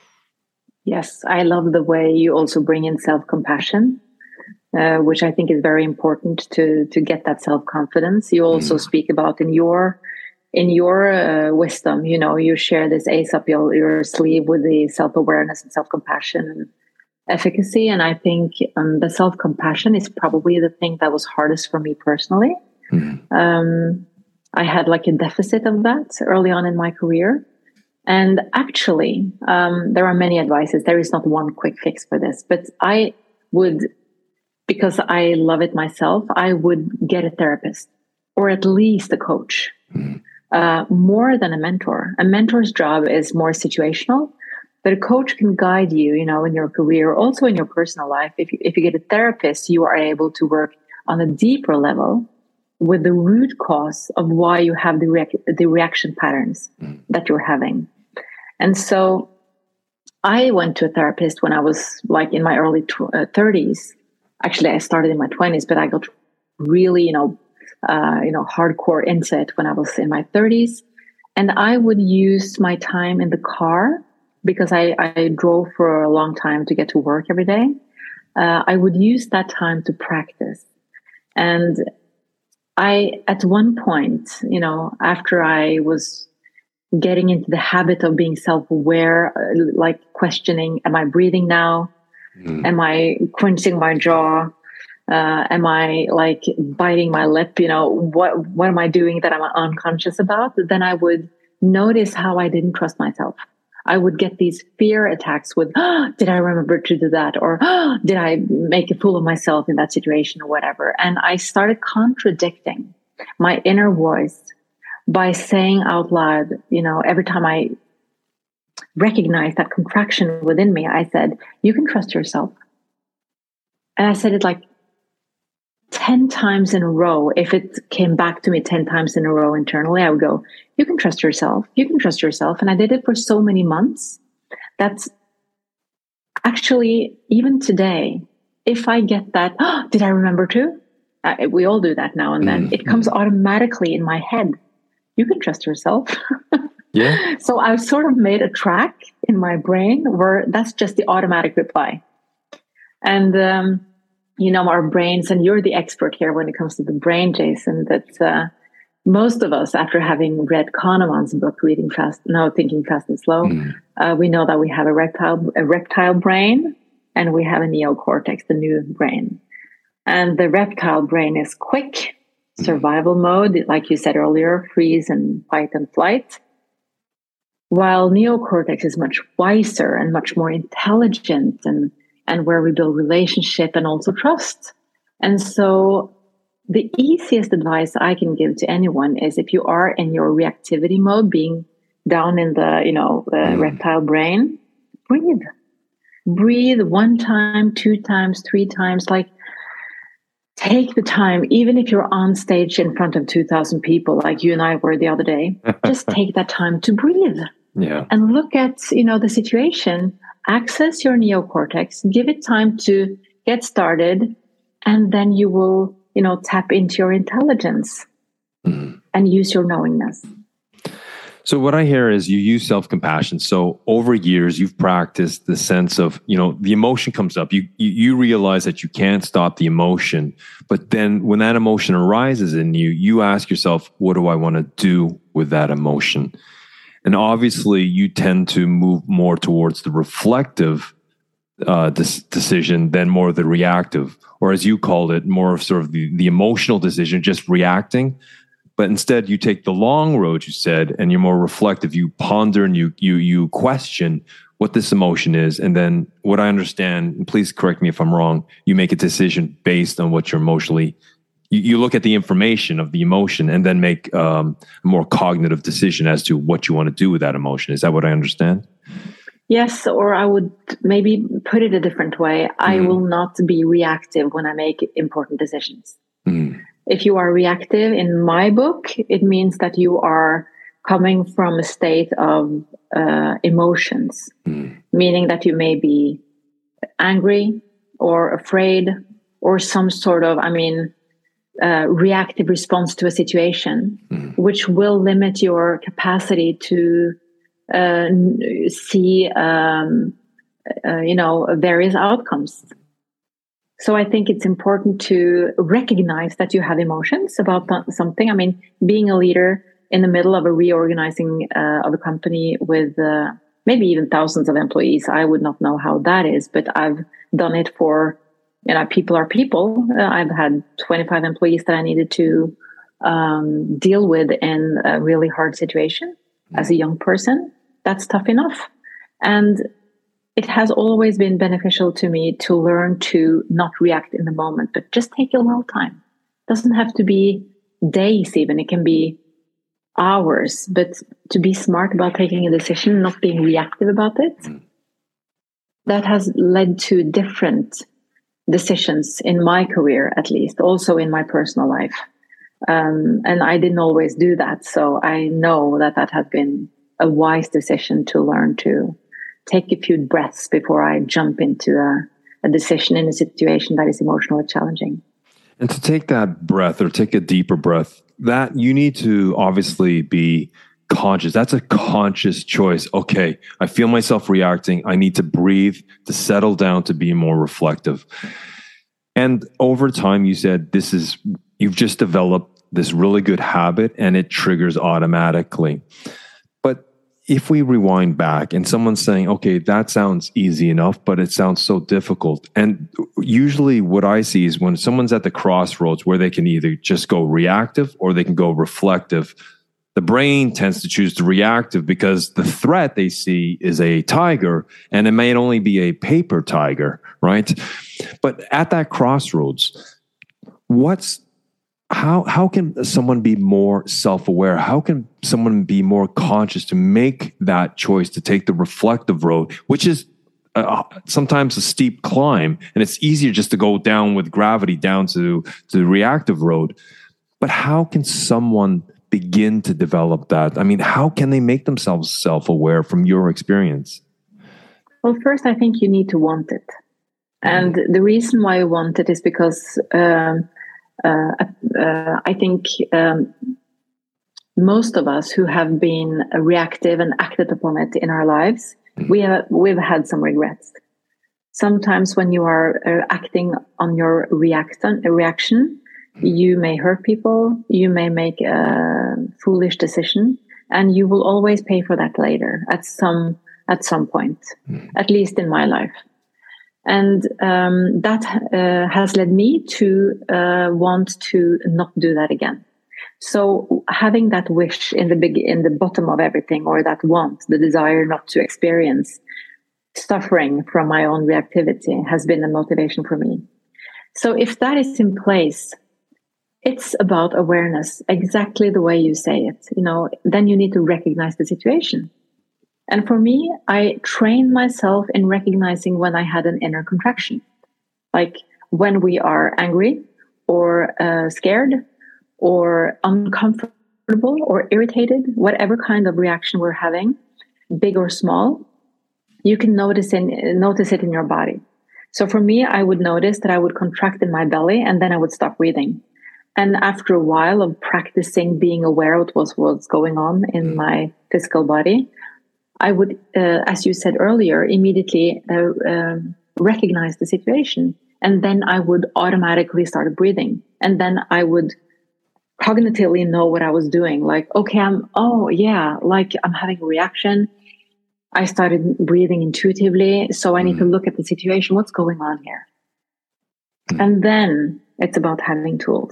Yes, I love the way you also bring in self-compassion, uh, which I think is very important to to get that self-confidence. You also mm. speak about in your in your uh, wisdom, you know, you share this ace up your, your sleeve with the self-awareness and self-compassion and efficacy. And I think um, the self-compassion is probably the thing that was hardest for me personally. Mm. Um, I had like a deficit of that early on in my career. And actually, um, there are many advices. There is not one quick fix for this, but I would, because I love it myself, I would get a therapist or at least a coach, mm. uh, more than a mentor. A mentor's job is more situational, but a coach can guide you, you know, in your career, also in your personal life. If you, if you get a therapist, you are able to work on a deeper level with the root cause of why you have the reac- the reaction patterns mm. that you're having. And so I went to a therapist when I was like in my early tw- uh, thirties. Actually, I started in my twenties, but I got really, you know, uh, you know, hardcore into it when I was in my thirties. And I would use my time in the car, because I, I drove for a long time to get to work every day. Uh, I would use that time to practice. And I, at one point, you know, after I was getting into the habit of being self-aware, like questioning, am I breathing now? Mm. Am I clenching my jaw? Uh, am I like biting my lip? You know, what, what am I doing that I'm unconscious about? Then I would notice how I didn't trust myself. I would get these fear attacks with, oh, did I remember to do that? Or oh, did I make a fool of myself in that situation or whatever? And I started contradicting my inner voice by saying out loud, you know, every time I recognized that contraction within me, I said, you can trust yourself. And I said it like ten times in a row. If it came back to me ten times in a row internally, I would go, you can trust yourself. You can trust yourself. And I did it for so many months That's actually, even today, if I get that, oh, did I remember to? Uh, we all do that now and then. Mm-hmm. It comes automatically in my head. You can trust yourself. Yeah. So I've sort of made a track in my brain where that's just the automatic reply. And, um, you know, our brains, and you're the expert here when it comes to the brain, Jason, that uh, most of us, after having read Kahneman's book, Reading Fast, no, Thinking Fast and Slow, mm. uh, we know that we have a reptile, a reptile brain, and we have a neocortex, the new brain. And the reptile brain is quick, survival mm. mode, like you said earlier, freeze and fight and flight. While neocortex is much wiser and much more intelligent, and, and where we build relationship and also trust. And so the easiest advice I can give to anyone is, if you are in your reactivity mode, being down in the, you know, the mm. reptile brain, breathe. Breathe one time, two times, three times. Like, take the time, even if you're on stage in front of two thousand people, like you and I were the other day, just take that time to breathe. Yeah. And look at, you know, the situation, access your neocortex, give it time to get started, and then you will, you know, tap into your intelligence mm. and use your knowingness. So what I hear is you use self-compassion. So over years, you've practiced the sense of, you know, the emotion comes up. You, you you realize that you can't stop the emotion. But then when that emotion arises in you, you ask yourself, what do I want to do with that emotion? And obviously, you tend to move more towards the reflective uh, dis- decision than more the reactive, or as you called it, more of sort of the, the emotional decision, just reacting. But instead, you take the long road, you said, and you're more reflective. You ponder and you you you question what this emotion is. And then what I understand, and please correct me if I'm wrong, you make a decision based on what you're emotionally, you, you look at the information of the emotion and then make um, a more cognitive decision as to what you want to do with that emotion. Is that what I understand? Yes, or I would maybe put it a different way. I mm. will not be reactive when I make important decisions. Mm. If you are reactive in my book, it means that you are coming from a state of uh, emotions, mm. meaning that you may be angry or afraid or some sort of, I mean, uh, reactive response to a situation, mm. which will limit your capacity to uh, see, um, uh, you know, various outcomes. So I think it's important to recognize that you have emotions about th- something. I mean, being a leader in the middle of a reorganizing uh, of a company with uh, maybe even thousands of employees, I would not know how that is, but I've done it for, you know, people are people. Uh, I've had twenty-five employees that I needed to um, deal with in a really hard situation mm-hmm. as a young person. That's tough enough. And it has always been beneficial to me to learn to not react in the moment, but just take a little time. It doesn't have to be days even. It can be hours, but to be smart about taking a decision, not being reactive about it, mm. that has led to different decisions in my career, at least, also in my personal life. Um, and I didn't always do that. So I know that that has been a wise decision to learn to take a few breaths before I jump into a, a decision in a situation that is emotionally challenging. And to take that breath or take a deeper breath, that you need to obviously be conscious. That's a conscious choice. Okay, I feel myself reacting. I need to breathe, to settle down, to be more reflective. And over time, you said this is, you've just developed this really good habit and it triggers automatically. If we rewind back and someone's saying, okay, that sounds easy enough, but it sounds so difficult. And usually what I see is when someone's at the crossroads where they can either just go reactive or they can go reflective, the brain tends to choose the reactive because the threat they see is a tiger and it may only be a paper tiger, right? But at that crossroads, what's How how can someone be more self-aware? How can someone be more conscious to make that choice to take the reflective road, which is uh, sometimes a steep climb, and it's easier just to go down with gravity down to, to the reactive road. But how can someone begin to develop that? I mean, how can they make themselves self-aware from your experience? Well, first, I think you need to want it. And the reason why you want it is because um, uh, uh, I think um, most of us who have been reactive and acted upon it in our lives, we have, we've had some regrets. Sometimes when you are uh, acting on your reaction, reaction, you may hurt people, you may make a foolish decision, and you will always pay for that later at some at some point, at least in my life. And um, that uh, has led me to uh, want to not do that again. So having that wish in the big, in the bottom of everything, or that want, the desire not to experience suffering from my own reactivity, has been a motivation for me. So if that is in place, it's about awareness, exactly the way you say it. You know, then you need to recognize the situation. And for me, I trained myself in recognizing when I had an inner contraction, like when we are angry or uh, scared or uncomfortable or irritated, whatever kind of reaction we're having, big or small, you can notice in notice it in your body. So for me, I would notice that I would contract in my belly, and then I would stop breathing. And after a while of practicing being aware of what was going on in my physical body, I would, uh, as you said earlier, immediately uh, uh, recognize the situation. And then I would automatically start breathing. And then I would cognitively know what I was doing. Like, okay, I'm, oh yeah, like I'm having a reaction. I started breathing intuitively. So I need mm. to look at the situation. What's going on here? Mm. And then it's about having tools.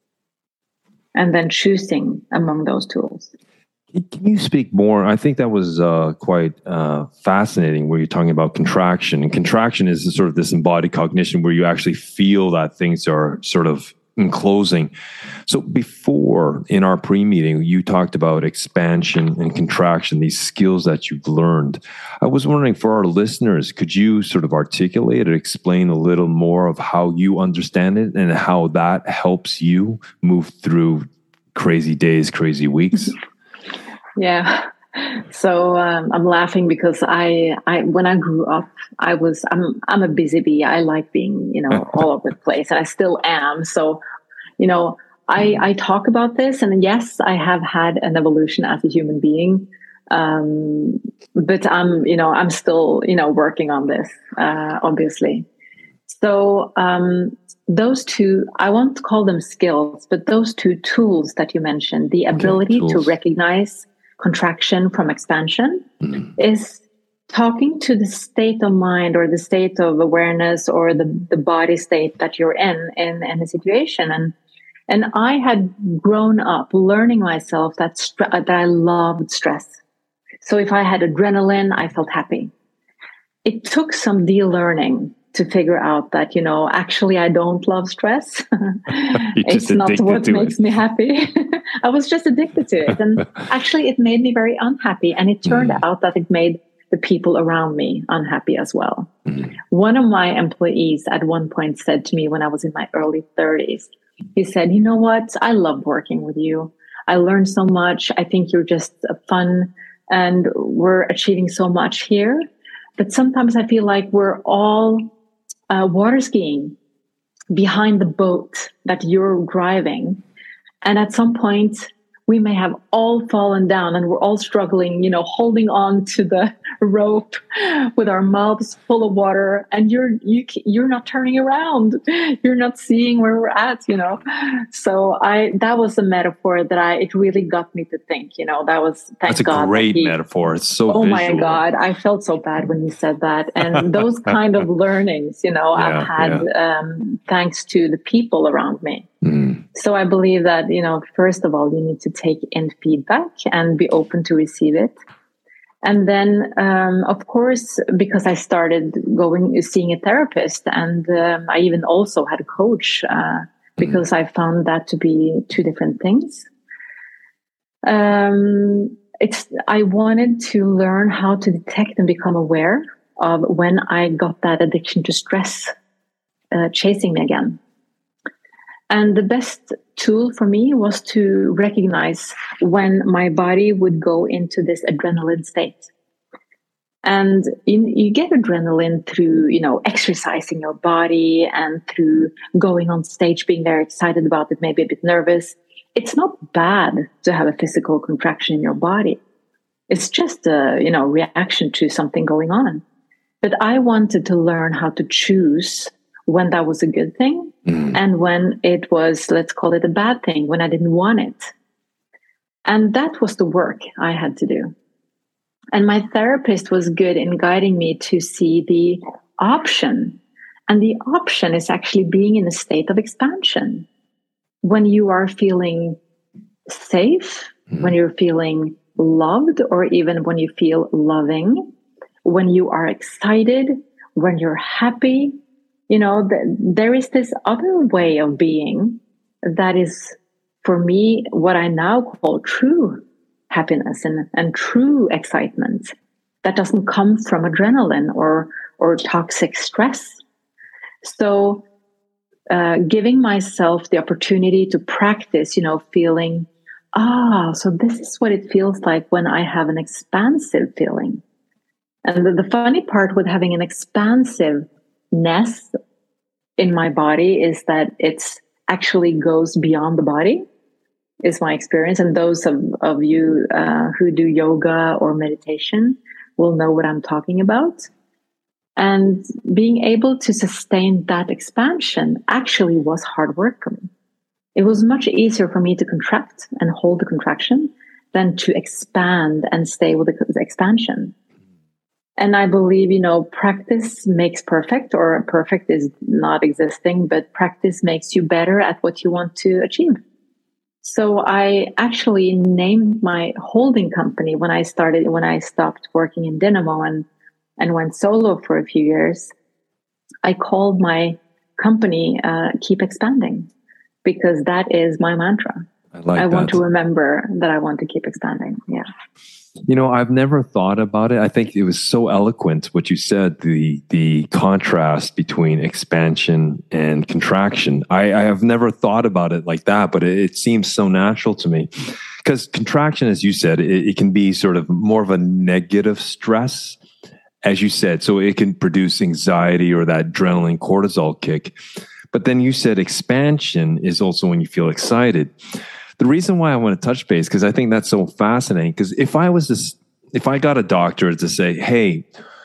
And then choosing among those tools. Can you speak more? I think that was uh, quite uh, fascinating where you're talking about contraction. And contraction is sort of this embodied cognition where you actually feel that things are sort of enclosing. So before, in our pre-meeting, you talked about expansion and contraction, these skills that you've learned. I was wondering, for our listeners, could you sort of articulate or explain a little more of how you understand it and how that helps you move through crazy days, crazy weeks? Yeah. So um, I'm laughing because I, I, when I grew up, I was, I'm, I'm a busy bee. I like being, you know, all over the place, and I still am. So, you know, I, I talk about this, and yes, I have had an evolution as a human being. Um, but I'm, you know, I'm still, you know, working on this, uh, obviously. So, um, those two, I won't call them skills, but those two tools that you mentioned, the ability okay, to recognize contraction from expansion mm. is talking to the state of mind or the state of awareness or the, the body state that you're in, in in a situation. And and I had grown up learning myself that st- that I loved stress. So if I had adrenaline, I felt happy. It took some de-learning to figure out that, you know, actually I don't love stress. It's not what makes it. me happy. I was just addicted to it. And actually it made me very unhappy. And it turned mm. out that it made the people around me unhappy as well. Mm. One of my employees at one point said to me when I was in my early thirties, he said, you know what? I love working with you. I learned so much. I think you're just fun and we're achieving so much here. But sometimes I feel like we're all Uh, water skiing behind the boat that you're driving. And at some point, we may have all fallen down and we're all struggling, you know, holding on to the rope with our mouths full of water, and you're you you're not turning around, you're not seeing where we're at, you know. So I that was a metaphor that I it really got me to think, you know. That was thank that's a God great that he, metaphor. It's so oh visual. My God, I felt so bad when you said that, and those kind of learnings, you know, yeah, I've had yeah. um, thanks to the people around me. Mm. So I believe that, you know, first of all, you need to take in feedback and be open to receive it. And then, um, of course, because I started going, seeing a therapist, and um, I even also had a coach uh, because mm. I found that to be two different things. Um, it's, I wanted to learn how to detect and become aware of when I got that addiction to stress uh, chasing me again. And the best tool for me was to recognize when my body would go into this adrenaline state. And you, you get adrenaline through, you know, exercising your body and through going on stage, being very excited about it, maybe a bit nervous. It's not bad to have a physical contraction in your body. It's just a, you know, reaction to something going on. But I wanted to learn how to choose when that was a good thing mm. and when it was, let's call it a bad thing, when I didn't want it. And that was the work I had to do. And my therapist was good in guiding me to see the option. And the option is actually being in a state of expansion. When you are feeling safe, mm. when you're feeling loved, or even when you feel loving, when you are excited, when you're happy, you know, th- there is this other way of being that is, for me, what I now call true happiness and, and true excitement that doesn't come from adrenaline or or toxic stress. So uh, giving myself the opportunity to practice, you know, feeling, ah, so this is what it feels like when I have an expansive feeling. And the, the funny part with having an expansiveness in my body is that it's actually goes beyond the body, is my experience. And those of, of you uh, who do yoga or meditation will know what I'm talking about. And being able to sustain that expansion actually was hard work for me. It was much easier for me to contract and hold the contraction than to expand and stay with the expansion. And I believe, you know, practice makes perfect, or perfect is not existing, but practice makes you better at what you want to achieve. So I actually named my holding company when I started, when I stopped working in Dynamo and, and went solo for a few years. I called my company uh, Keep Expanding, because that is my mantra. I like I that. want to remember that I want to keep expanding. Yeah. You know, I've never thought about it. I think it was so eloquent what you said, the the contrast between expansion and contraction. I, I have never thought about it like that, but it, it seems so natural to me. Because contraction, as you said, it, it can be sort of more of a negative stress, as you said. So it can produce anxiety or that adrenaline cortisol kick. But then you said expansion is also when you feel excited. The reason why I want to touch base, because I think that's so fascinating, because if I was this, if I got a doctor to say, hey,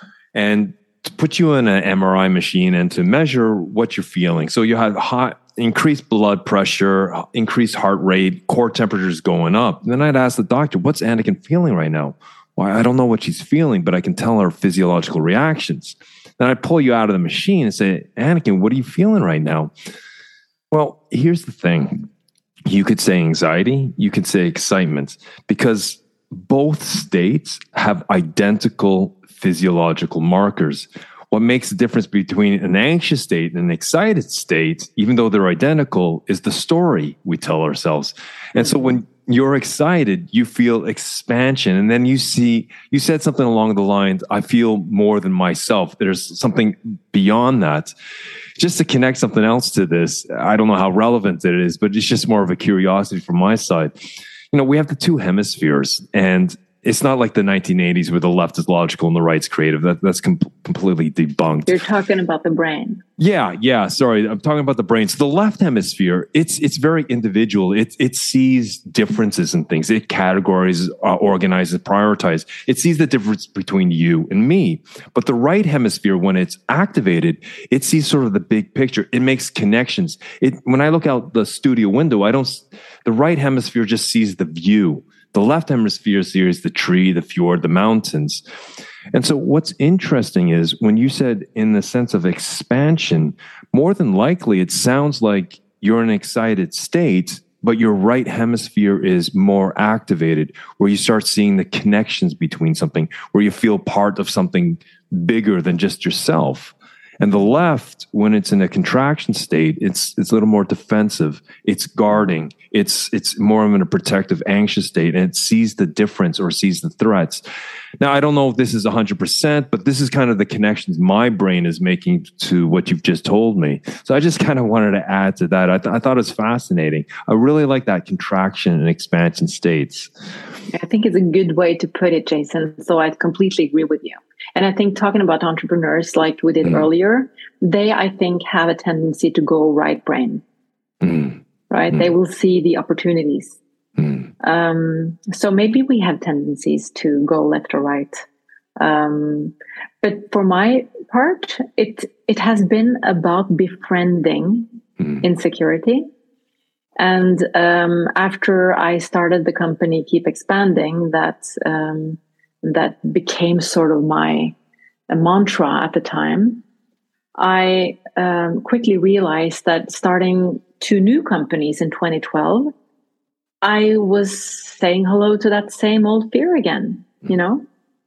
and to put you in an M R I machine and to measure what you're feeling. So you have high, increased blood pressure, increased heart rate, core temperatures going up. And then I'd ask the doctor, what's Anniken feeling right now? Well, I don't know what she's feeling, but I can tell her physiological reactions. Then I'd pull you out of the machine and say, Anniken, what are you feeling right now? Well, here's the thing. You could say anxiety, you could say excitement, because both states have identical physiological markers. What makes the difference between an anxious state and an excited state, even though they're identical, is the story we tell ourselves. And so when you're excited, you feel expansion. And then you see, you said something along the lines, I feel more than myself. There's something beyond that. Just to connect something else to this, I don't know how relevant it is, but it's just more of a curiosity from my side. You know, we have the two hemispheres, and it's not like the nineteen eighties where the left is logical and the right's creative. That, that's com- completely debunked. You're talking about the brain. Yeah, yeah. Sorry, I'm talking about the brain. So the left hemisphere, it's it's very individual. It it sees differences in things. It categorizes, uh, organizes, prioritizes. It sees the difference between you and me. But the right hemisphere, when it's activated, it sees sort of the big picture. It makes connections. It when I look out the studio window, I don't. The right hemisphere just sees the view. The left hemisphere sees the tree, the fjord, the mountains. And so what's interesting is when you said in the sense of expansion, more than likely it sounds like you're in an excited state, but your right hemisphere is more activated, where you start seeing the connections between something, where you feel part of something bigger than just yourself. And the left, when it's in a contraction state, it's it's a little more defensive. It's guarding. It's it's more of in a protective, anxious state, and it sees the difference or sees the threats. Now, I don't know if this is one hundred percent, but this is kind of the connections my brain is making to what you've just told me. So I just kind of wanted to add to that. I, th- I thought it was fascinating. I really like that contraction and expansion states. I think it's a good way to put it, Jason. So I completely agree with you. And I think talking about entrepreneurs like we did mm. earlier, they, I think, have a tendency to go right brain, mm. right? Mm. They will see the opportunities. Mm. Um, so maybe we have tendencies to go left or right. Um, but for my part, it it has been about befriending mm. insecurity. And um, after I started the company Keep Expanding, that um, that became sort of my a mantra at the time. I um, quickly realized that starting two new companies in twenty twelve, I was saying hello to that same old fear again, you know?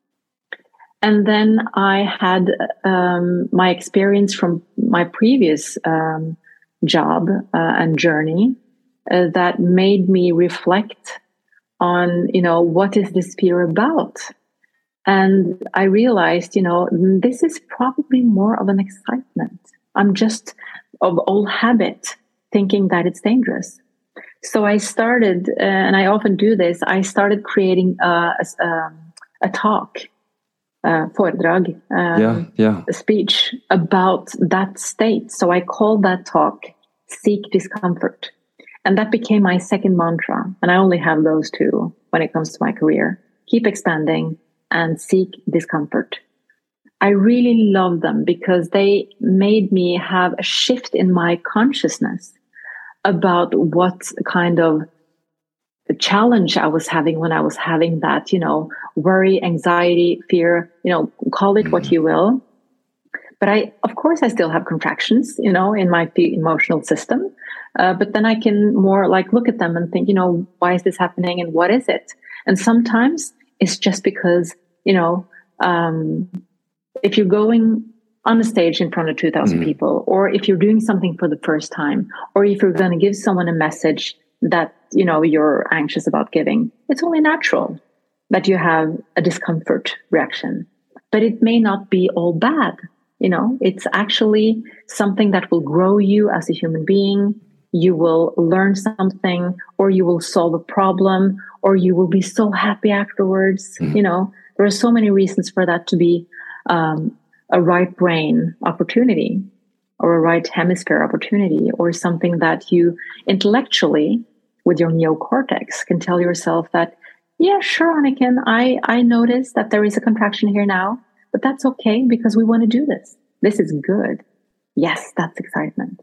And then I had um, my experience from my previous um, job uh, and journey uh, that made me reflect on, you know, what is this fear about? And I realized, you know, this is probably more of an excitement. I'm just of old habit thinking that it's dangerous. So I started, uh, and I often do this, I started creating uh, a, um, a talk, uh, foredrag, um, yeah, yeah. a speech about that state. So I called that talk Seek Discomfort. And that became my second mantra. And I only have those two when it comes to my career. Keep expanding and seek discomfort. I really love them because they made me have a shift in my consciousness about what kind of challenge I was having when I was having that, you know, worry, anxiety, fear, you know, call it what you will. But I, of course, I still have contractions, you know, in my emotional system. Uh, but then I can more like look at them and think, you know, why is this happening and what is it? And sometimes it's just because, you know, um, if you're going on a stage in front of two thousand mm. people, or if you're doing something for the first time, or if you're going to give someone a message that, you know, you're anxious about giving, it's only natural that you have a discomfort reaction. But it may not be all bad. You know, it's actually something that will grow you as a human being. You will learn something, or you will solve a problem, or you will be so happy afterwards. Mm. You know, there are so many reasons for that to be um, a right brain opportunity, or a right hemisphere opportunity, or something that you intellectually, with your neocortex, can tell yourself that, yeah, sure, Anniken, I, I noticed that there is a contraction here now, but that's okay because we want to do this. This is good. Yes, that's excitement.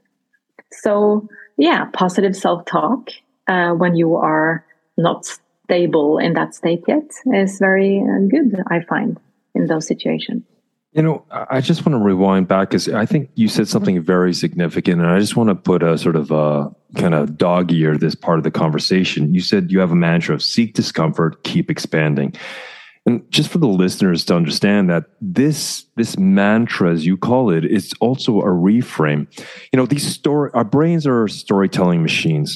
So, yeah, positive self-talk uh, when you are not stable in that state yet is very uh, good, I find, in those situations. You know, I just want to rewind back because I think you said something very significant, and I just want to put a sort of a kind of dog ear this part of the conversation. You said you have a mantra of seek discomfort, keep expanding. And just for the listeners to understand that this this mantra, as you call it, is also a reframe. You know, these story, our brains are storytelling machines.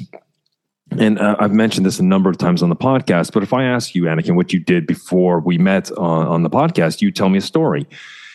And uh, I've mentioned this a number of times on the podcast, but if I ask you, Anniken, what you did before we met on, on the podcast, you tell me a story.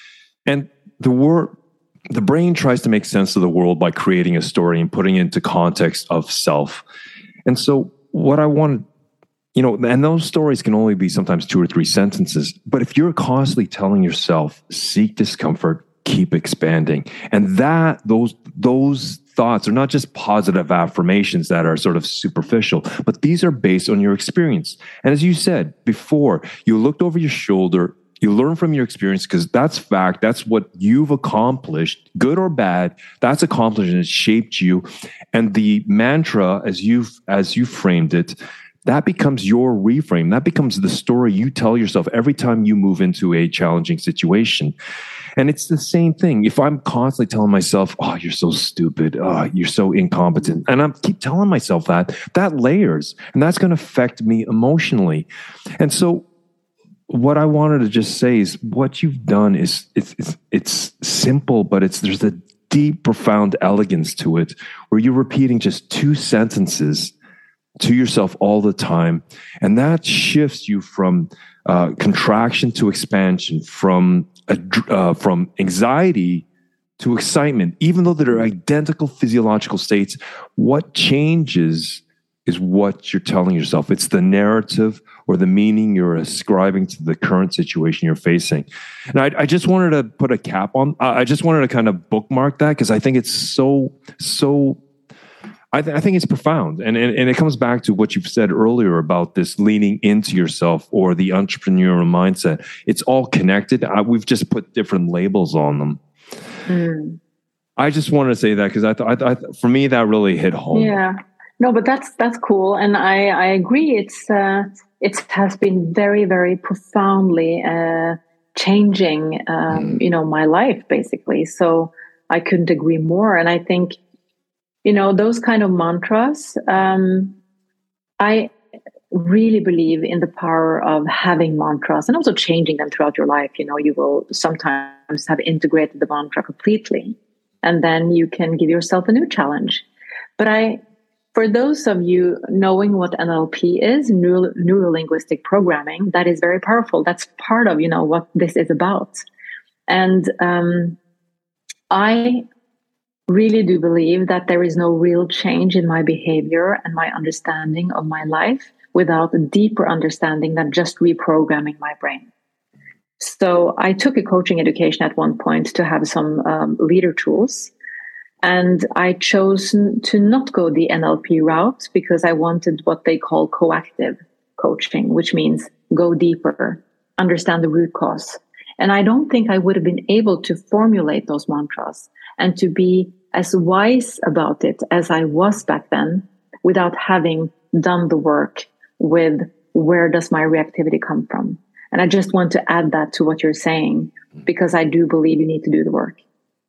And the word, the brain tries to make sense of the world by creating a story and putting it into context of self. And so what I want, you know, and those stories can only be sometimes two or three sentences. But if you're constantly telling yourself, seek discomfort, keep expanding, and that those those thoughts are not just positive affirmations that are sort of superficial, but these are based on your experience. And as you said before, you looked over your shoulder, you learn from your experience because that's fact. That's what you've accomplished, good or bad. That's accomplished and it shaped you. And the mantra, as you've as you framed it, that becomes your reframe. That becomes the story you tell yourself every time you move into a challenging situation. And it's the same thing. If I'm constantly telling myself, oh, you're so stupid. Oh, you're so incompetent. And I keep telling myself that, that layers. And that's going to affect me emotionally. And so what I wanted to just say is what you've done is it's it's, it's simple, but it's there's a deep, profound elegance to it where you're repeating just two sentences to yourself all the time. And that shifts you from uh, contraction to expansion, from uh, from anxiety to excitement. Even though they're identical physiological states, what changes is what you're telling yourself. It's the narrative or the meaning you're ascribing to the current situation you're facing. And I, I just wanted to put a cap on, I just wanted to kind of bookmark that because I think it's so, so, I, th- I think it's profound. And, and, and it comes back to what you've said earlier about this leaning into yourself or the entrepreneurial mindset. It's all connected. I, we've just put different labels on them. Mm. I just wanted to say that because I thought, I th- for me, that really hit home. Yeah, no, but that's that's cool, and I I agree. It's uh, it has been very very profoundly uh, changing, um, mm. you know, my life basically. So I couldn't agree more. And I think, you know, those kind of mantras. Um, I really believe in the power of having mantras and also changing them throughout your life. You know, you will sometimes have integrated the mantra completely. And then you can give yourself a new challenge. But I, for those of you knowing what N L P is, neuro, neuro-linguistic programming, that is very powerful. That's part of, you know, what this is about. And um, I really do believe that there is no real change in my behavior and my understanding of my life without a deeper understanding than just reprogramming my brain. So I took a coaching education at one point to have some um, leader tools. And I chose to not go the N L P route because I wanted what they call coactive coaching, which means go deeper, understand the root cause. And I don't think I would have been able to formulate those mantras and to be as wise about it as I was back then without having done the work with where does my reactivity come from. And I just want to add that to what you're saying, because I do believe you need to do the work.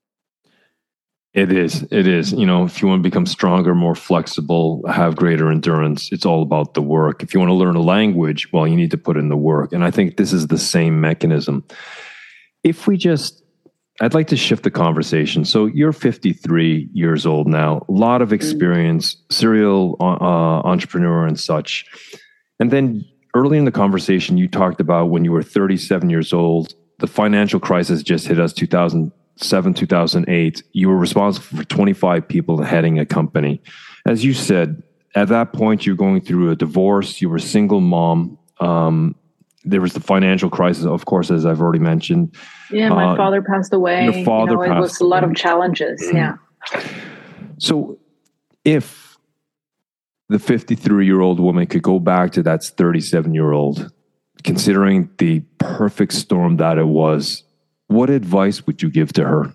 It is. It is. You know, if you want to become stronger, more flexible, have greater endurance, it's all about the work. If you want to learn a language, well, you need to put in the work. And I think this is the same mechanism. If we just, I'd like to shift the conversation. So you're fifty-three years old now, a lot of experience, mm-hmm. serial uh, entrepreneur and such. And then early in the conversation, you talked about when you were thirty-seven years old, the financial crisis just hit us, two thousand seven, two thousand eight. You were responsible for twenty-five people heading a company. As you said, at that point, you're going through a divorce. You were a single mom. Um, there was the financial crisis, of course, as I've already mentioned. Yeah, my uh, father passed away. Your father you know, passed It was a lot of challenges, mm-hmm. yeah. So if the fifty-three-year-old woman could go back to that thirty-seven-year-old, considering the perfect storm that it was, what advice would you give to her?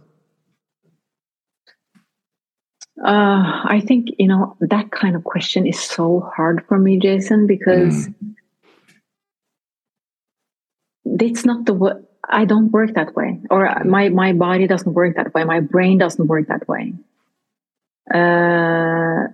Uh, I think, you know, that kind of question is so hard for me, Jason, because mm. it's not the way. I don't work that way, or my, my body doesn't work that way. My brain doesn't work that way. Uh,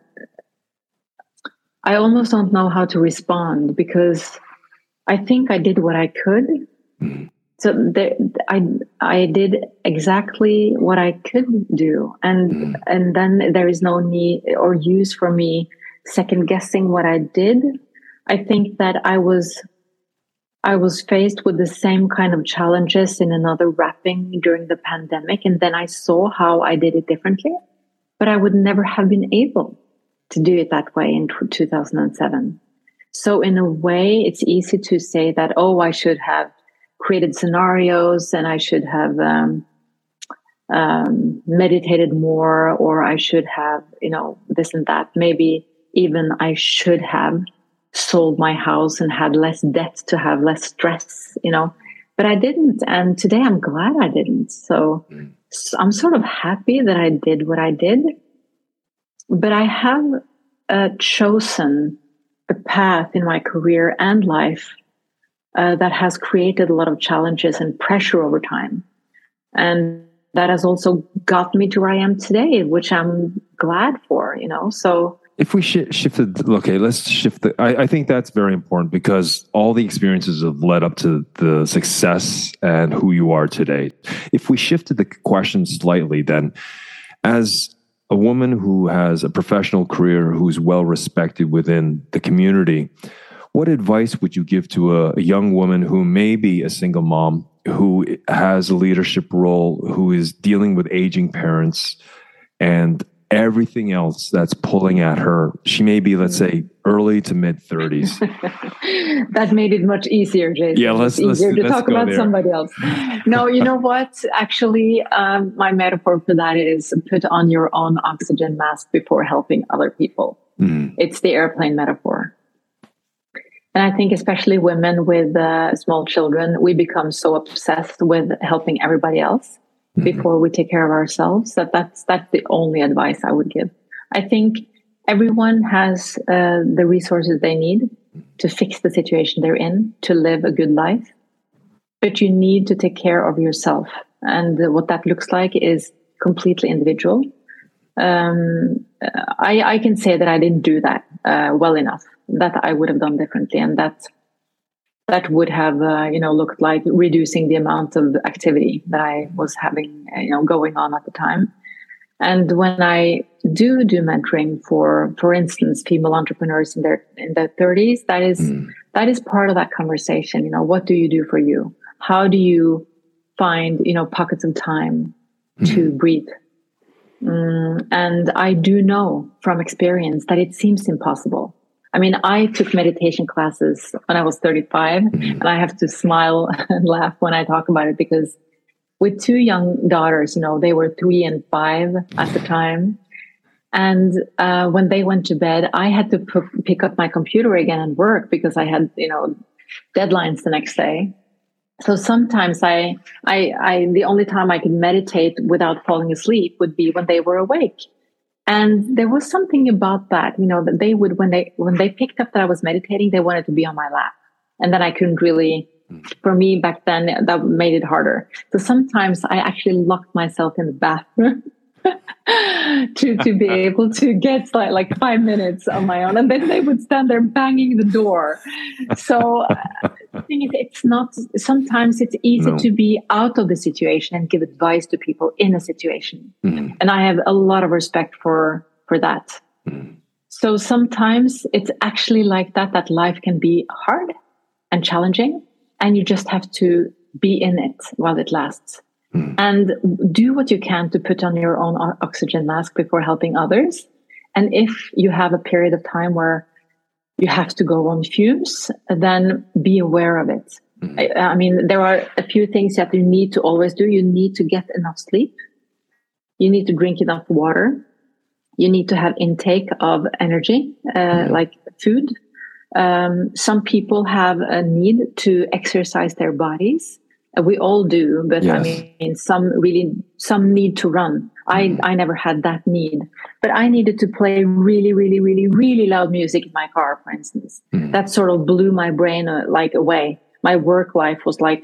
I almost don't know how to respond because I think I did what I could. Mm. So there, I I did exactly what I could do, and mm. and then there is no need or use for me second guessing what I did. I think that I was I was faced with the same kind of challenges in another wrapping during the pandemic, and then I saw how I did it differently, but I would never have been able to do it that way in two thousand seven. So in a way, it's easy to say that, oh, I should have created scenarios and I should have um, um, meditated more, or I should have, you know, this and that. Maybe even I should have sold my house and had less debt to have less stress, you know, but I didn't. And today I'm glad I didn't. So, mm. so I'm sort of happy that I did what I did, but I have uh, chosen a path in my career and life Uh, that has created a lot of challenges and pressure over time. And that has also got me to where I am today, which I'm glad for, you know, so. If we sh- shifted, okay, let's shift. The, I, I think that's very important because all the experiences have led up to the success and who you are today. If we shifted the question slightly, then as a woman who has a professional career, who's well respected within the community, what advice would you give to a, a young woman who may be a single mom, who has a leadership role, who is dealing with aging parents, and everything else that's pulling at her. She may be, let's say, early to mid thirties. That made it much easier, Jason. Yeah, let's, it's easier let's, to let's talk go about there. somebody else. No, you know what? Actually, um, my metaphor for that is put on your own oxygen mask before helping other people. Mm. It's the airplane metaphor. And I think especially women with uh, small children, we become so obsessed with helping everybody else mm-hmm. before we take care of ourselves that that's, that's the only advice I would give. I think everyone has uh, the resources they need to fix the situation they're in, to live a good life. But you need to take care of yourself. And uh, what that looks like is completely individual. Um, I, I can say that I didn't do that uh, well enough. That I would have done differently, and that that would have uh, you know looked like reducing the amount of activity that I was having you know going on at the time. And when I do do mentoring for, for instance, female entrepreneurs in their in their thirties, that is mm. that is part of that conversation. You know, what do you do for you? How do you find you know pockets of time mm. to breathe? Mm, and I do know from experience that it seems impossible. I mean, I took meditation classes when I was thirty-five, and I have to smile and laugh when I talk about it because with two young daughters, you know, they were three and five at the time. And uh, when they went to bed, I had to p- pick up my computer again and work because I had, you know, deadlines the next day. So sometimes I, I, I, the only time I could meditate without falling asleep would be when they were awake. And there was something about that, you know, that they would, when they, when they picked up that I was meditating, they wanted to be on my lap. And then I couldn't really, for me back then, that made it harder. So sometimes I actually locked myself in the bathroom to, to be able to get like, like five minutes on my own. And then they would stand there banging the door. So I think it's not, sometimes it's easy no. to be out of the situation and give advice to people in a situation. Mm. And I have a lot of respect for, for that. Mm. So sometimes it's actually like that, that life can be hard and challenging, and you just have to be in it while it lasts. Mm. And do what you can to put on your own oxygen mask before helping others. And if you have a period of time where you have to go on fumes, then be aware of it. Mm. I, I mean, there are a few things that you need to always do. You need to get enough sleep. You need to drink enough water. You need to have intake of energy, uh, mm. like food. Um, some people have a need to exercise their bodies. We all do, but yes. I mean, some really, some need to run. I, I never had that need, but I needed to play really, really, really, really loud music in my car, for instance. Mm. That sort of blew my brain uh, like away. My work life was like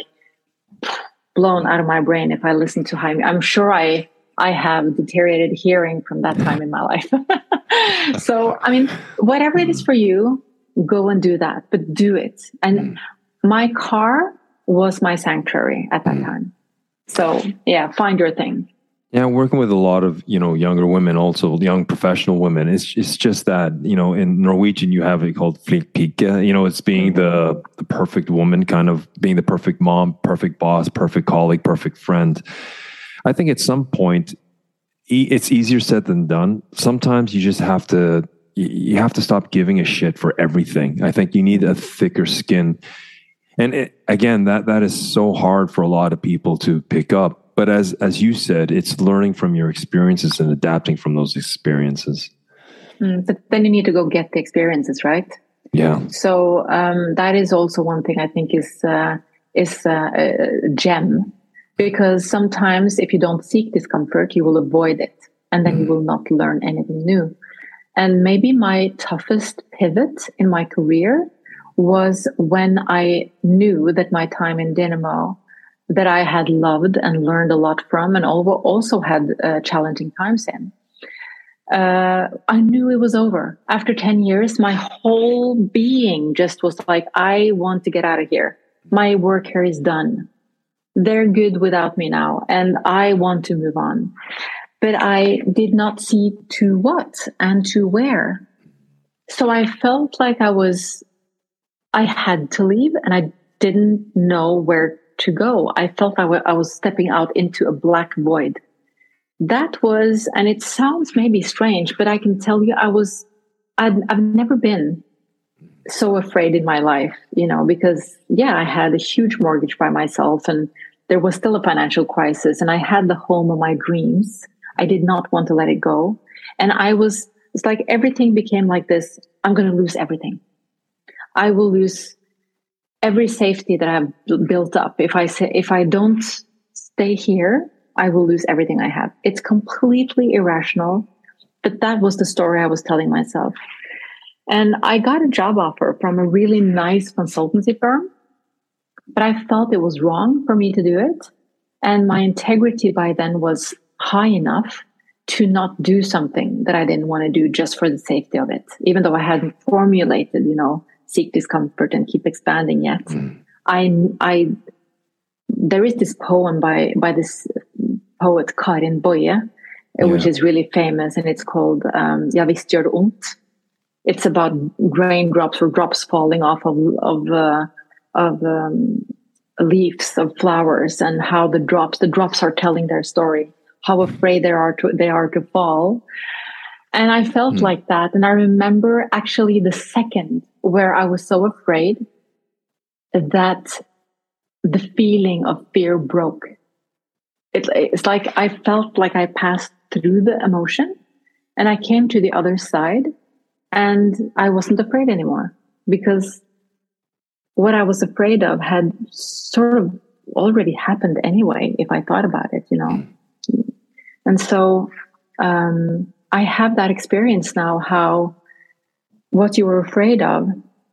blown out of my brain if I listened to high. I'm sure I, I have deteriorated hearing from that time in my life. So, I mean, whatever it is for you, go and do that, but do it. And mm. my car was my sanctuary at that mm. time. So yeah, find your thing. Yeah, working with a lot of, you know, younger women, also young professional women. It's it's just that, you know, in Norwegian you have it called flink-pike. You know, it's being mm-hmm. the the perfect woman, kind of being the perfect mom, perfect boss, perfect colleague, perfect friend. I think at some point it's easier said than done. Sometimes you just have to you have to stop giving a shit for everything. I think you need a thicker skin. And it, again, that that is so hard for a lot of people to pick up. But as as you said, it's learning from your experiences and adapting from those experiences. Mm, but then you need to go get the experiences, right? Yeah. So um, that is also one thing I think is uh, is uh, a gem, because sometimes if you don't seek discomfort, you will avoid it, and then mm. you will not learn anything new. And maybe my toughest pivot in my career was when I knew that my time in Dynamo, that I had loved and learned a lot from, and also had uh, challenging times in. Uh, I knew it was over. After ten years, my whole being just was like, I want to get out of here. My work here is done. They're good without me now, and I want to move on. But I did not see to what and to where. So I felt like I was I had to leave, and I didn't know where to go. I felt I, w- I was stepping out into a black void. that was, and it sounds maybe strange, but I can tell you, I was, I'd, I've never been so afraid in my life, you know, because yeah, I had a huge mortgage by myself, and there was still a financial crisis, and I had the home of my dreams. I did not want to let it go. And I was, it's like everything became like this. I'm going to lose everything. I will lose every safety that I've built up. If I say, if I don't stay here, I will lose everything I have. It's completely irrational, but that was the story I was telling myself. And I got a job offer from a really nice consultancy firm, but I felt it was wrong for me to do it. And my integrity by then was high enough to not do something that I didn't want to do just for the safety of it, even though I hadn't formulated, you know, seek discomfort and keep expanding yet. Mm. I, I, there is this poem by, by this poet Karin Boye, yeah. which is really famous, and it's called um, Ja visst gör det ont. It's about raindrops or drops falling off of of uh, of um, leaves of flowers, and how the drops the drops are telling their story, how afraid they are to they are to fall. And I felt mm. like that, and I remember actually the second where I was so afraid that the feeling of fear broke. It, it's like I felt like I passed through the emotion, and I came to the other side, and I wasn't afraid anymore, because what I was afraid of had sort of already happened anyway, if I thought about it, you know. And so um, I have that experience now, how what you were afraid of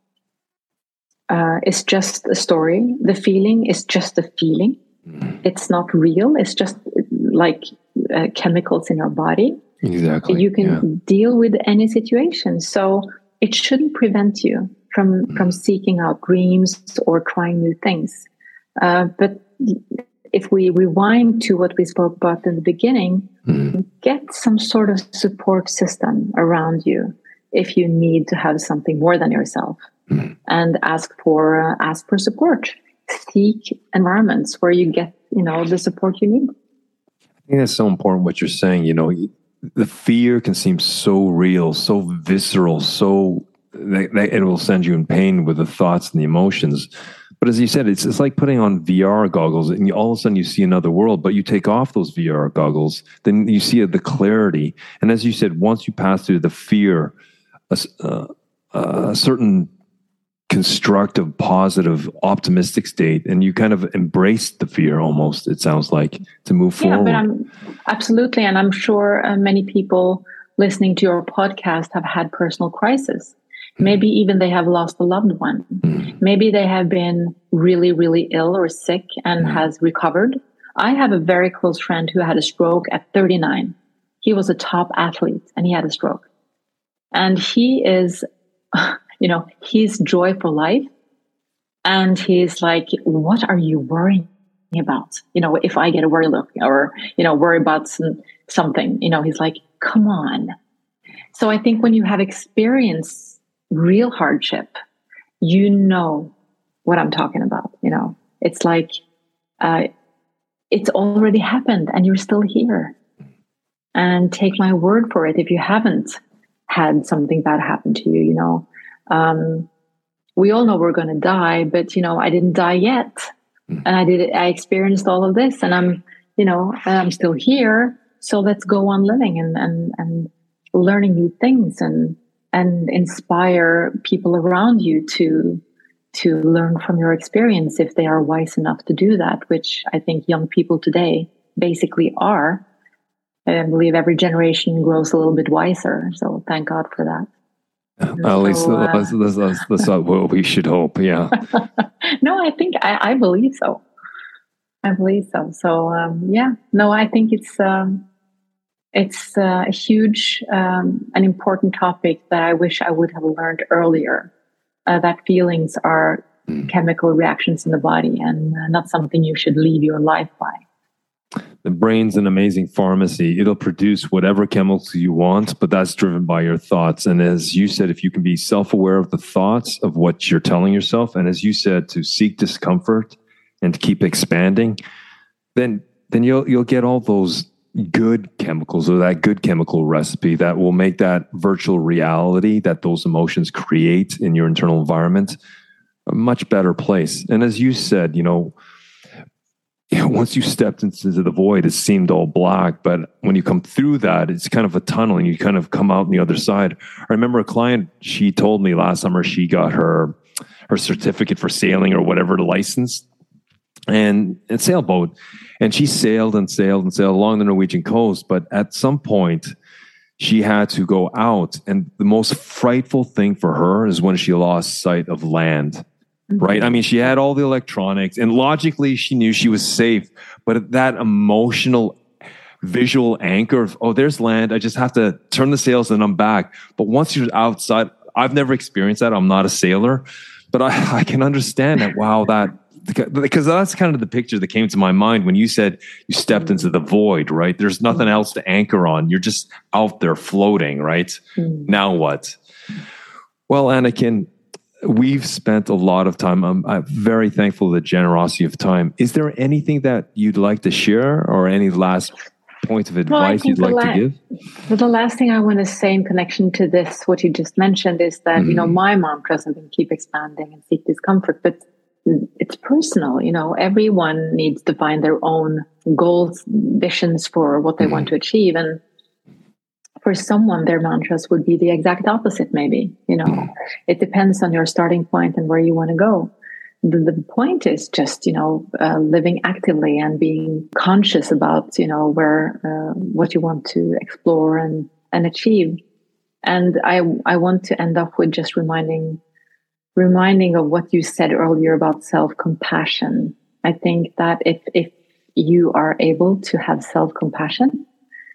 uh, is just a story. The feeling is just a feeling. It's not real. It's just like uh, chemicals in your body. Exactly. You can yeah. deal with any situation. So it shouldn't prevent you from, mm. from seeking out dreams or trying new things. Uh, but if we rewind to what we spoke about in the beginning, mm. get some sort of support system around you if you need to have something more than yourself, mm. and ask for uh, ask for support. Seek environments where you get, you know, the support you need. I think that's so important what you're saying. You know, the fear can seem so real, so visceral, so that, that it will send you in pain with the thoughts and the emotions. But as you said, it's it's like putting on V R goggles, and you, all of a sudden you see another world. But you take off those V R goggles, then you see the clarity. And as you said, once you pass through the fear, a, uh, a certain constructive, positive, optimistic state, and you kind of embrace the fear almost, it sounds like, to move yeah, forward. But I'm, absolutely. And I'm sure uh, many people listening to your podcast have had personal crisis. Maybe mm. even they have lost a loved one. Mm. Maybe they have been really, really ill or sick and mm. has recovered. I have a very close friend who had a stroke at thirty-nine. He was a top athlete and he had a stroke. And he is... you know, he's joy for life. And he's like, what are you worrying about? You know, if I get a worry look or, you know, worry about some, something, you know, he's like, come on. So I think when you have experienced real hardship, you know what I'm talking about. You know, it's like, uh, it's already happened and you're still here. And take my word for it, if you haven't had something bad happen to you, you know, Um, we all know we're going to die, but, you know, I didn't die yet. Mm. And I did, I experienced all of this, and I'm, you know, I'm still here. So let's go on living and, and, and learning new things, and, and inspire people around you to, to learn from your experience if they are wise enough to do that, which I think young people today basically are. I believe every generation grows a little bit wiser. So thank God for that. At least so, uh, that's, that's, that's, that's what we should hope. Yeah. No, I think I, I believe so. I believe so. So um, yeah, no, I think it's um, it's uh, a huge um, an important topic that I wish I would have learned earlier. Uh, that feelings are mm. chemical reactions in the body, and uh, not something you should leave your life by. The brain's an amazing pharmacy. It'll produce whatever chemicals you want, but that's driven by your thoughts. And as you said, if you can be self-aware of the thoughts of what you're telling yourself, and as you said, to seek discomfort and to keep expanding, then then you'll you'll get all those good chemicals or that good chemical recipe that will make that virtual reality that those emotions create in your internal environment a much better place. And as you said, you know, once you stepped into the void, it seemed all black. But when you come through that, it's kind of a tunnel and you kind of come out on the other side. I remember a client, she told me last summer she got her her certificate for sailing or whatever, the license, and a sailboat. And she sailed and sailed and sailed along the Norwegian coast. But at some point, she had to go out. And the most frightful thing for her is when she lost sight of land, right? I mean, she had all the electronics and logically she knew she was safe. But that emotional visual anchor of, oh, there's land. I just have to turn the sails and I'm back. But once you're outside, I've never experienced that. I'm not a sailor. But I, I can understand that, wow, that, because that's kind of the picture that came to my mind when you said you stepped into the void, right? There's nothing else to anchor on. You're just out there floating, right? Mm. Now what? Well, Anniken, we've spent a lot of time. I'm, I'm very thankful for the generosity of time. Is there anything that you'd like to share or any last point of advice well, you'd like la- to give? The last thing I want to say in connection to this, what you just mentioned, is that, mm-hmm. you know, my mantras have been keep expanding and seek discomfort, but it's personal. You know, everyone needs to find their own goals, visions for what they mm-hmm. want to achieve. And for someone, their mantras would be the exact opposite, maybe. You know, mm-hmm. it depends on your starting point and where you want to go. The, the point is just, you know, uh, living actively and being conscious about, you know, where, uh, what you want to explore and, and achieve. And I, I want to end up with just reminding reminding of what you said earlier about self-compassion. I think that if if you are able to have self-compassion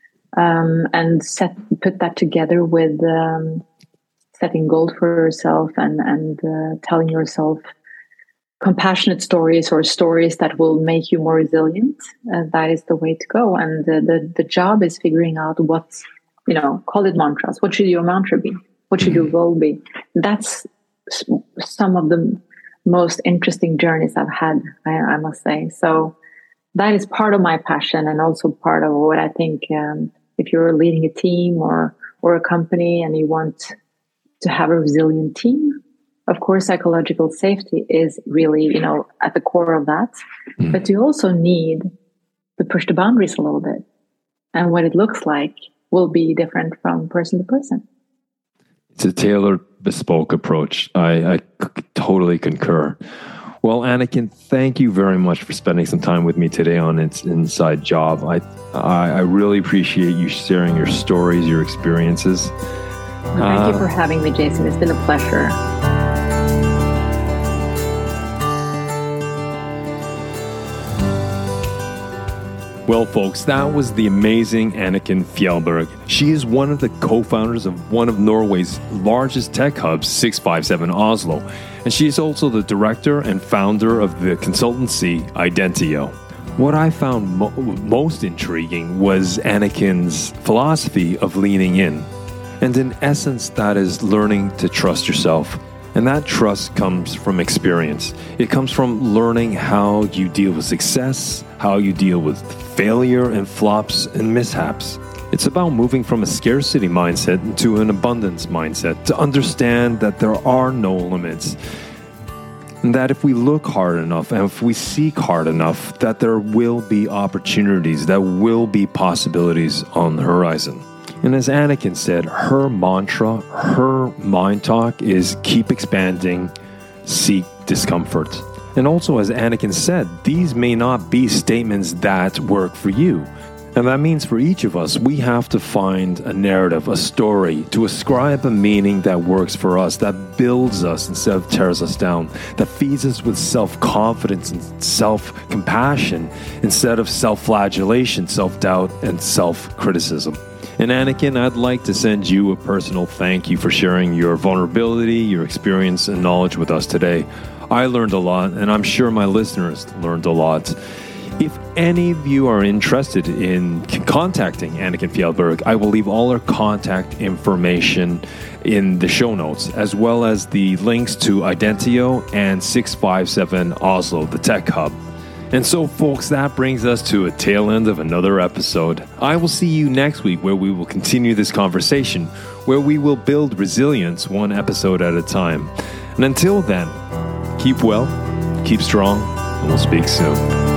um, and set put that together with um, setting goals for yourself and and uh, telling yourself compassionate stories or stories that will make you more resilient, uh, that is the way to go. And the, the the job is figuring out what's, you know, call it mantras. What should your mantra be? What should your goal be? That's some of the most interesting journeys I've had, I, I must say. So that is part of my passion and also part of what I think, um, if you're leading a team or or a company and you want to have a resilient team, of course, psychological safety is really, you know, at the core of that. Mm. But you also need to push the boundaries a little bit. And what it looks like will be different from person to person. It's a tailored, bespoke approach. I, I c- totally concur. Well, Anniken, thank you very much for spending some time with me today on It's Inside Job. I, I, I really appreciate you sharing your stories, your experiences. Well, thank uh, you for having me, Jason. It's been a pleasure. Well, folks, that was the amazing Anniken Fjellberg. She is one of the co-founders of one of Norway's largest tech hubs, six five seven Oslo. And she is also the director and founder of the consultancy Identio. What I found mo- most intriguing was Anniken's philosophy of leaning in. And in essence, that is learning to trust yourself. And that trust comes from experience. It comes from learning how you deal with success, how you deal with failure and flops and mishaps. It's about moving from a scarcity mindset into an abundance mindset to understand that there are no limits. And that if we look hard enough and if we seek hard enough, that there will be opportunities, there will be possibilities on the horizon. And as Anniken said, her mantra, her mind talk is keep expanding, seek discomfort. And also, as Anniken said, these may not be statements that work for you. And that means for each of us, we have to find a narrative, a story, to ascribe a meaning that works for us, that builds us instead of tears us down, that feeds us with self-confidence and self-compassion instead of self-flagellation, self-doubt, and self-criticism. And Anniken, I'd like to send you a personal thank you for sharing your vulnerability, your experience, and knowledge with us today. I learned a lot, and I'm sure my listeners learned a lot. If any of you are interested in contacting Anniken Fjellberg, I will leave all her contact information in the show notes, as well as the links to Identio and six five seven Oslo, the tech hub. And so, folks, that brings us to a tail end of another episode. I will see you next week where we will continue this conversation, where we will build resilience one episode at a time. And until then, keep well, keep strong, and we'll speak soon.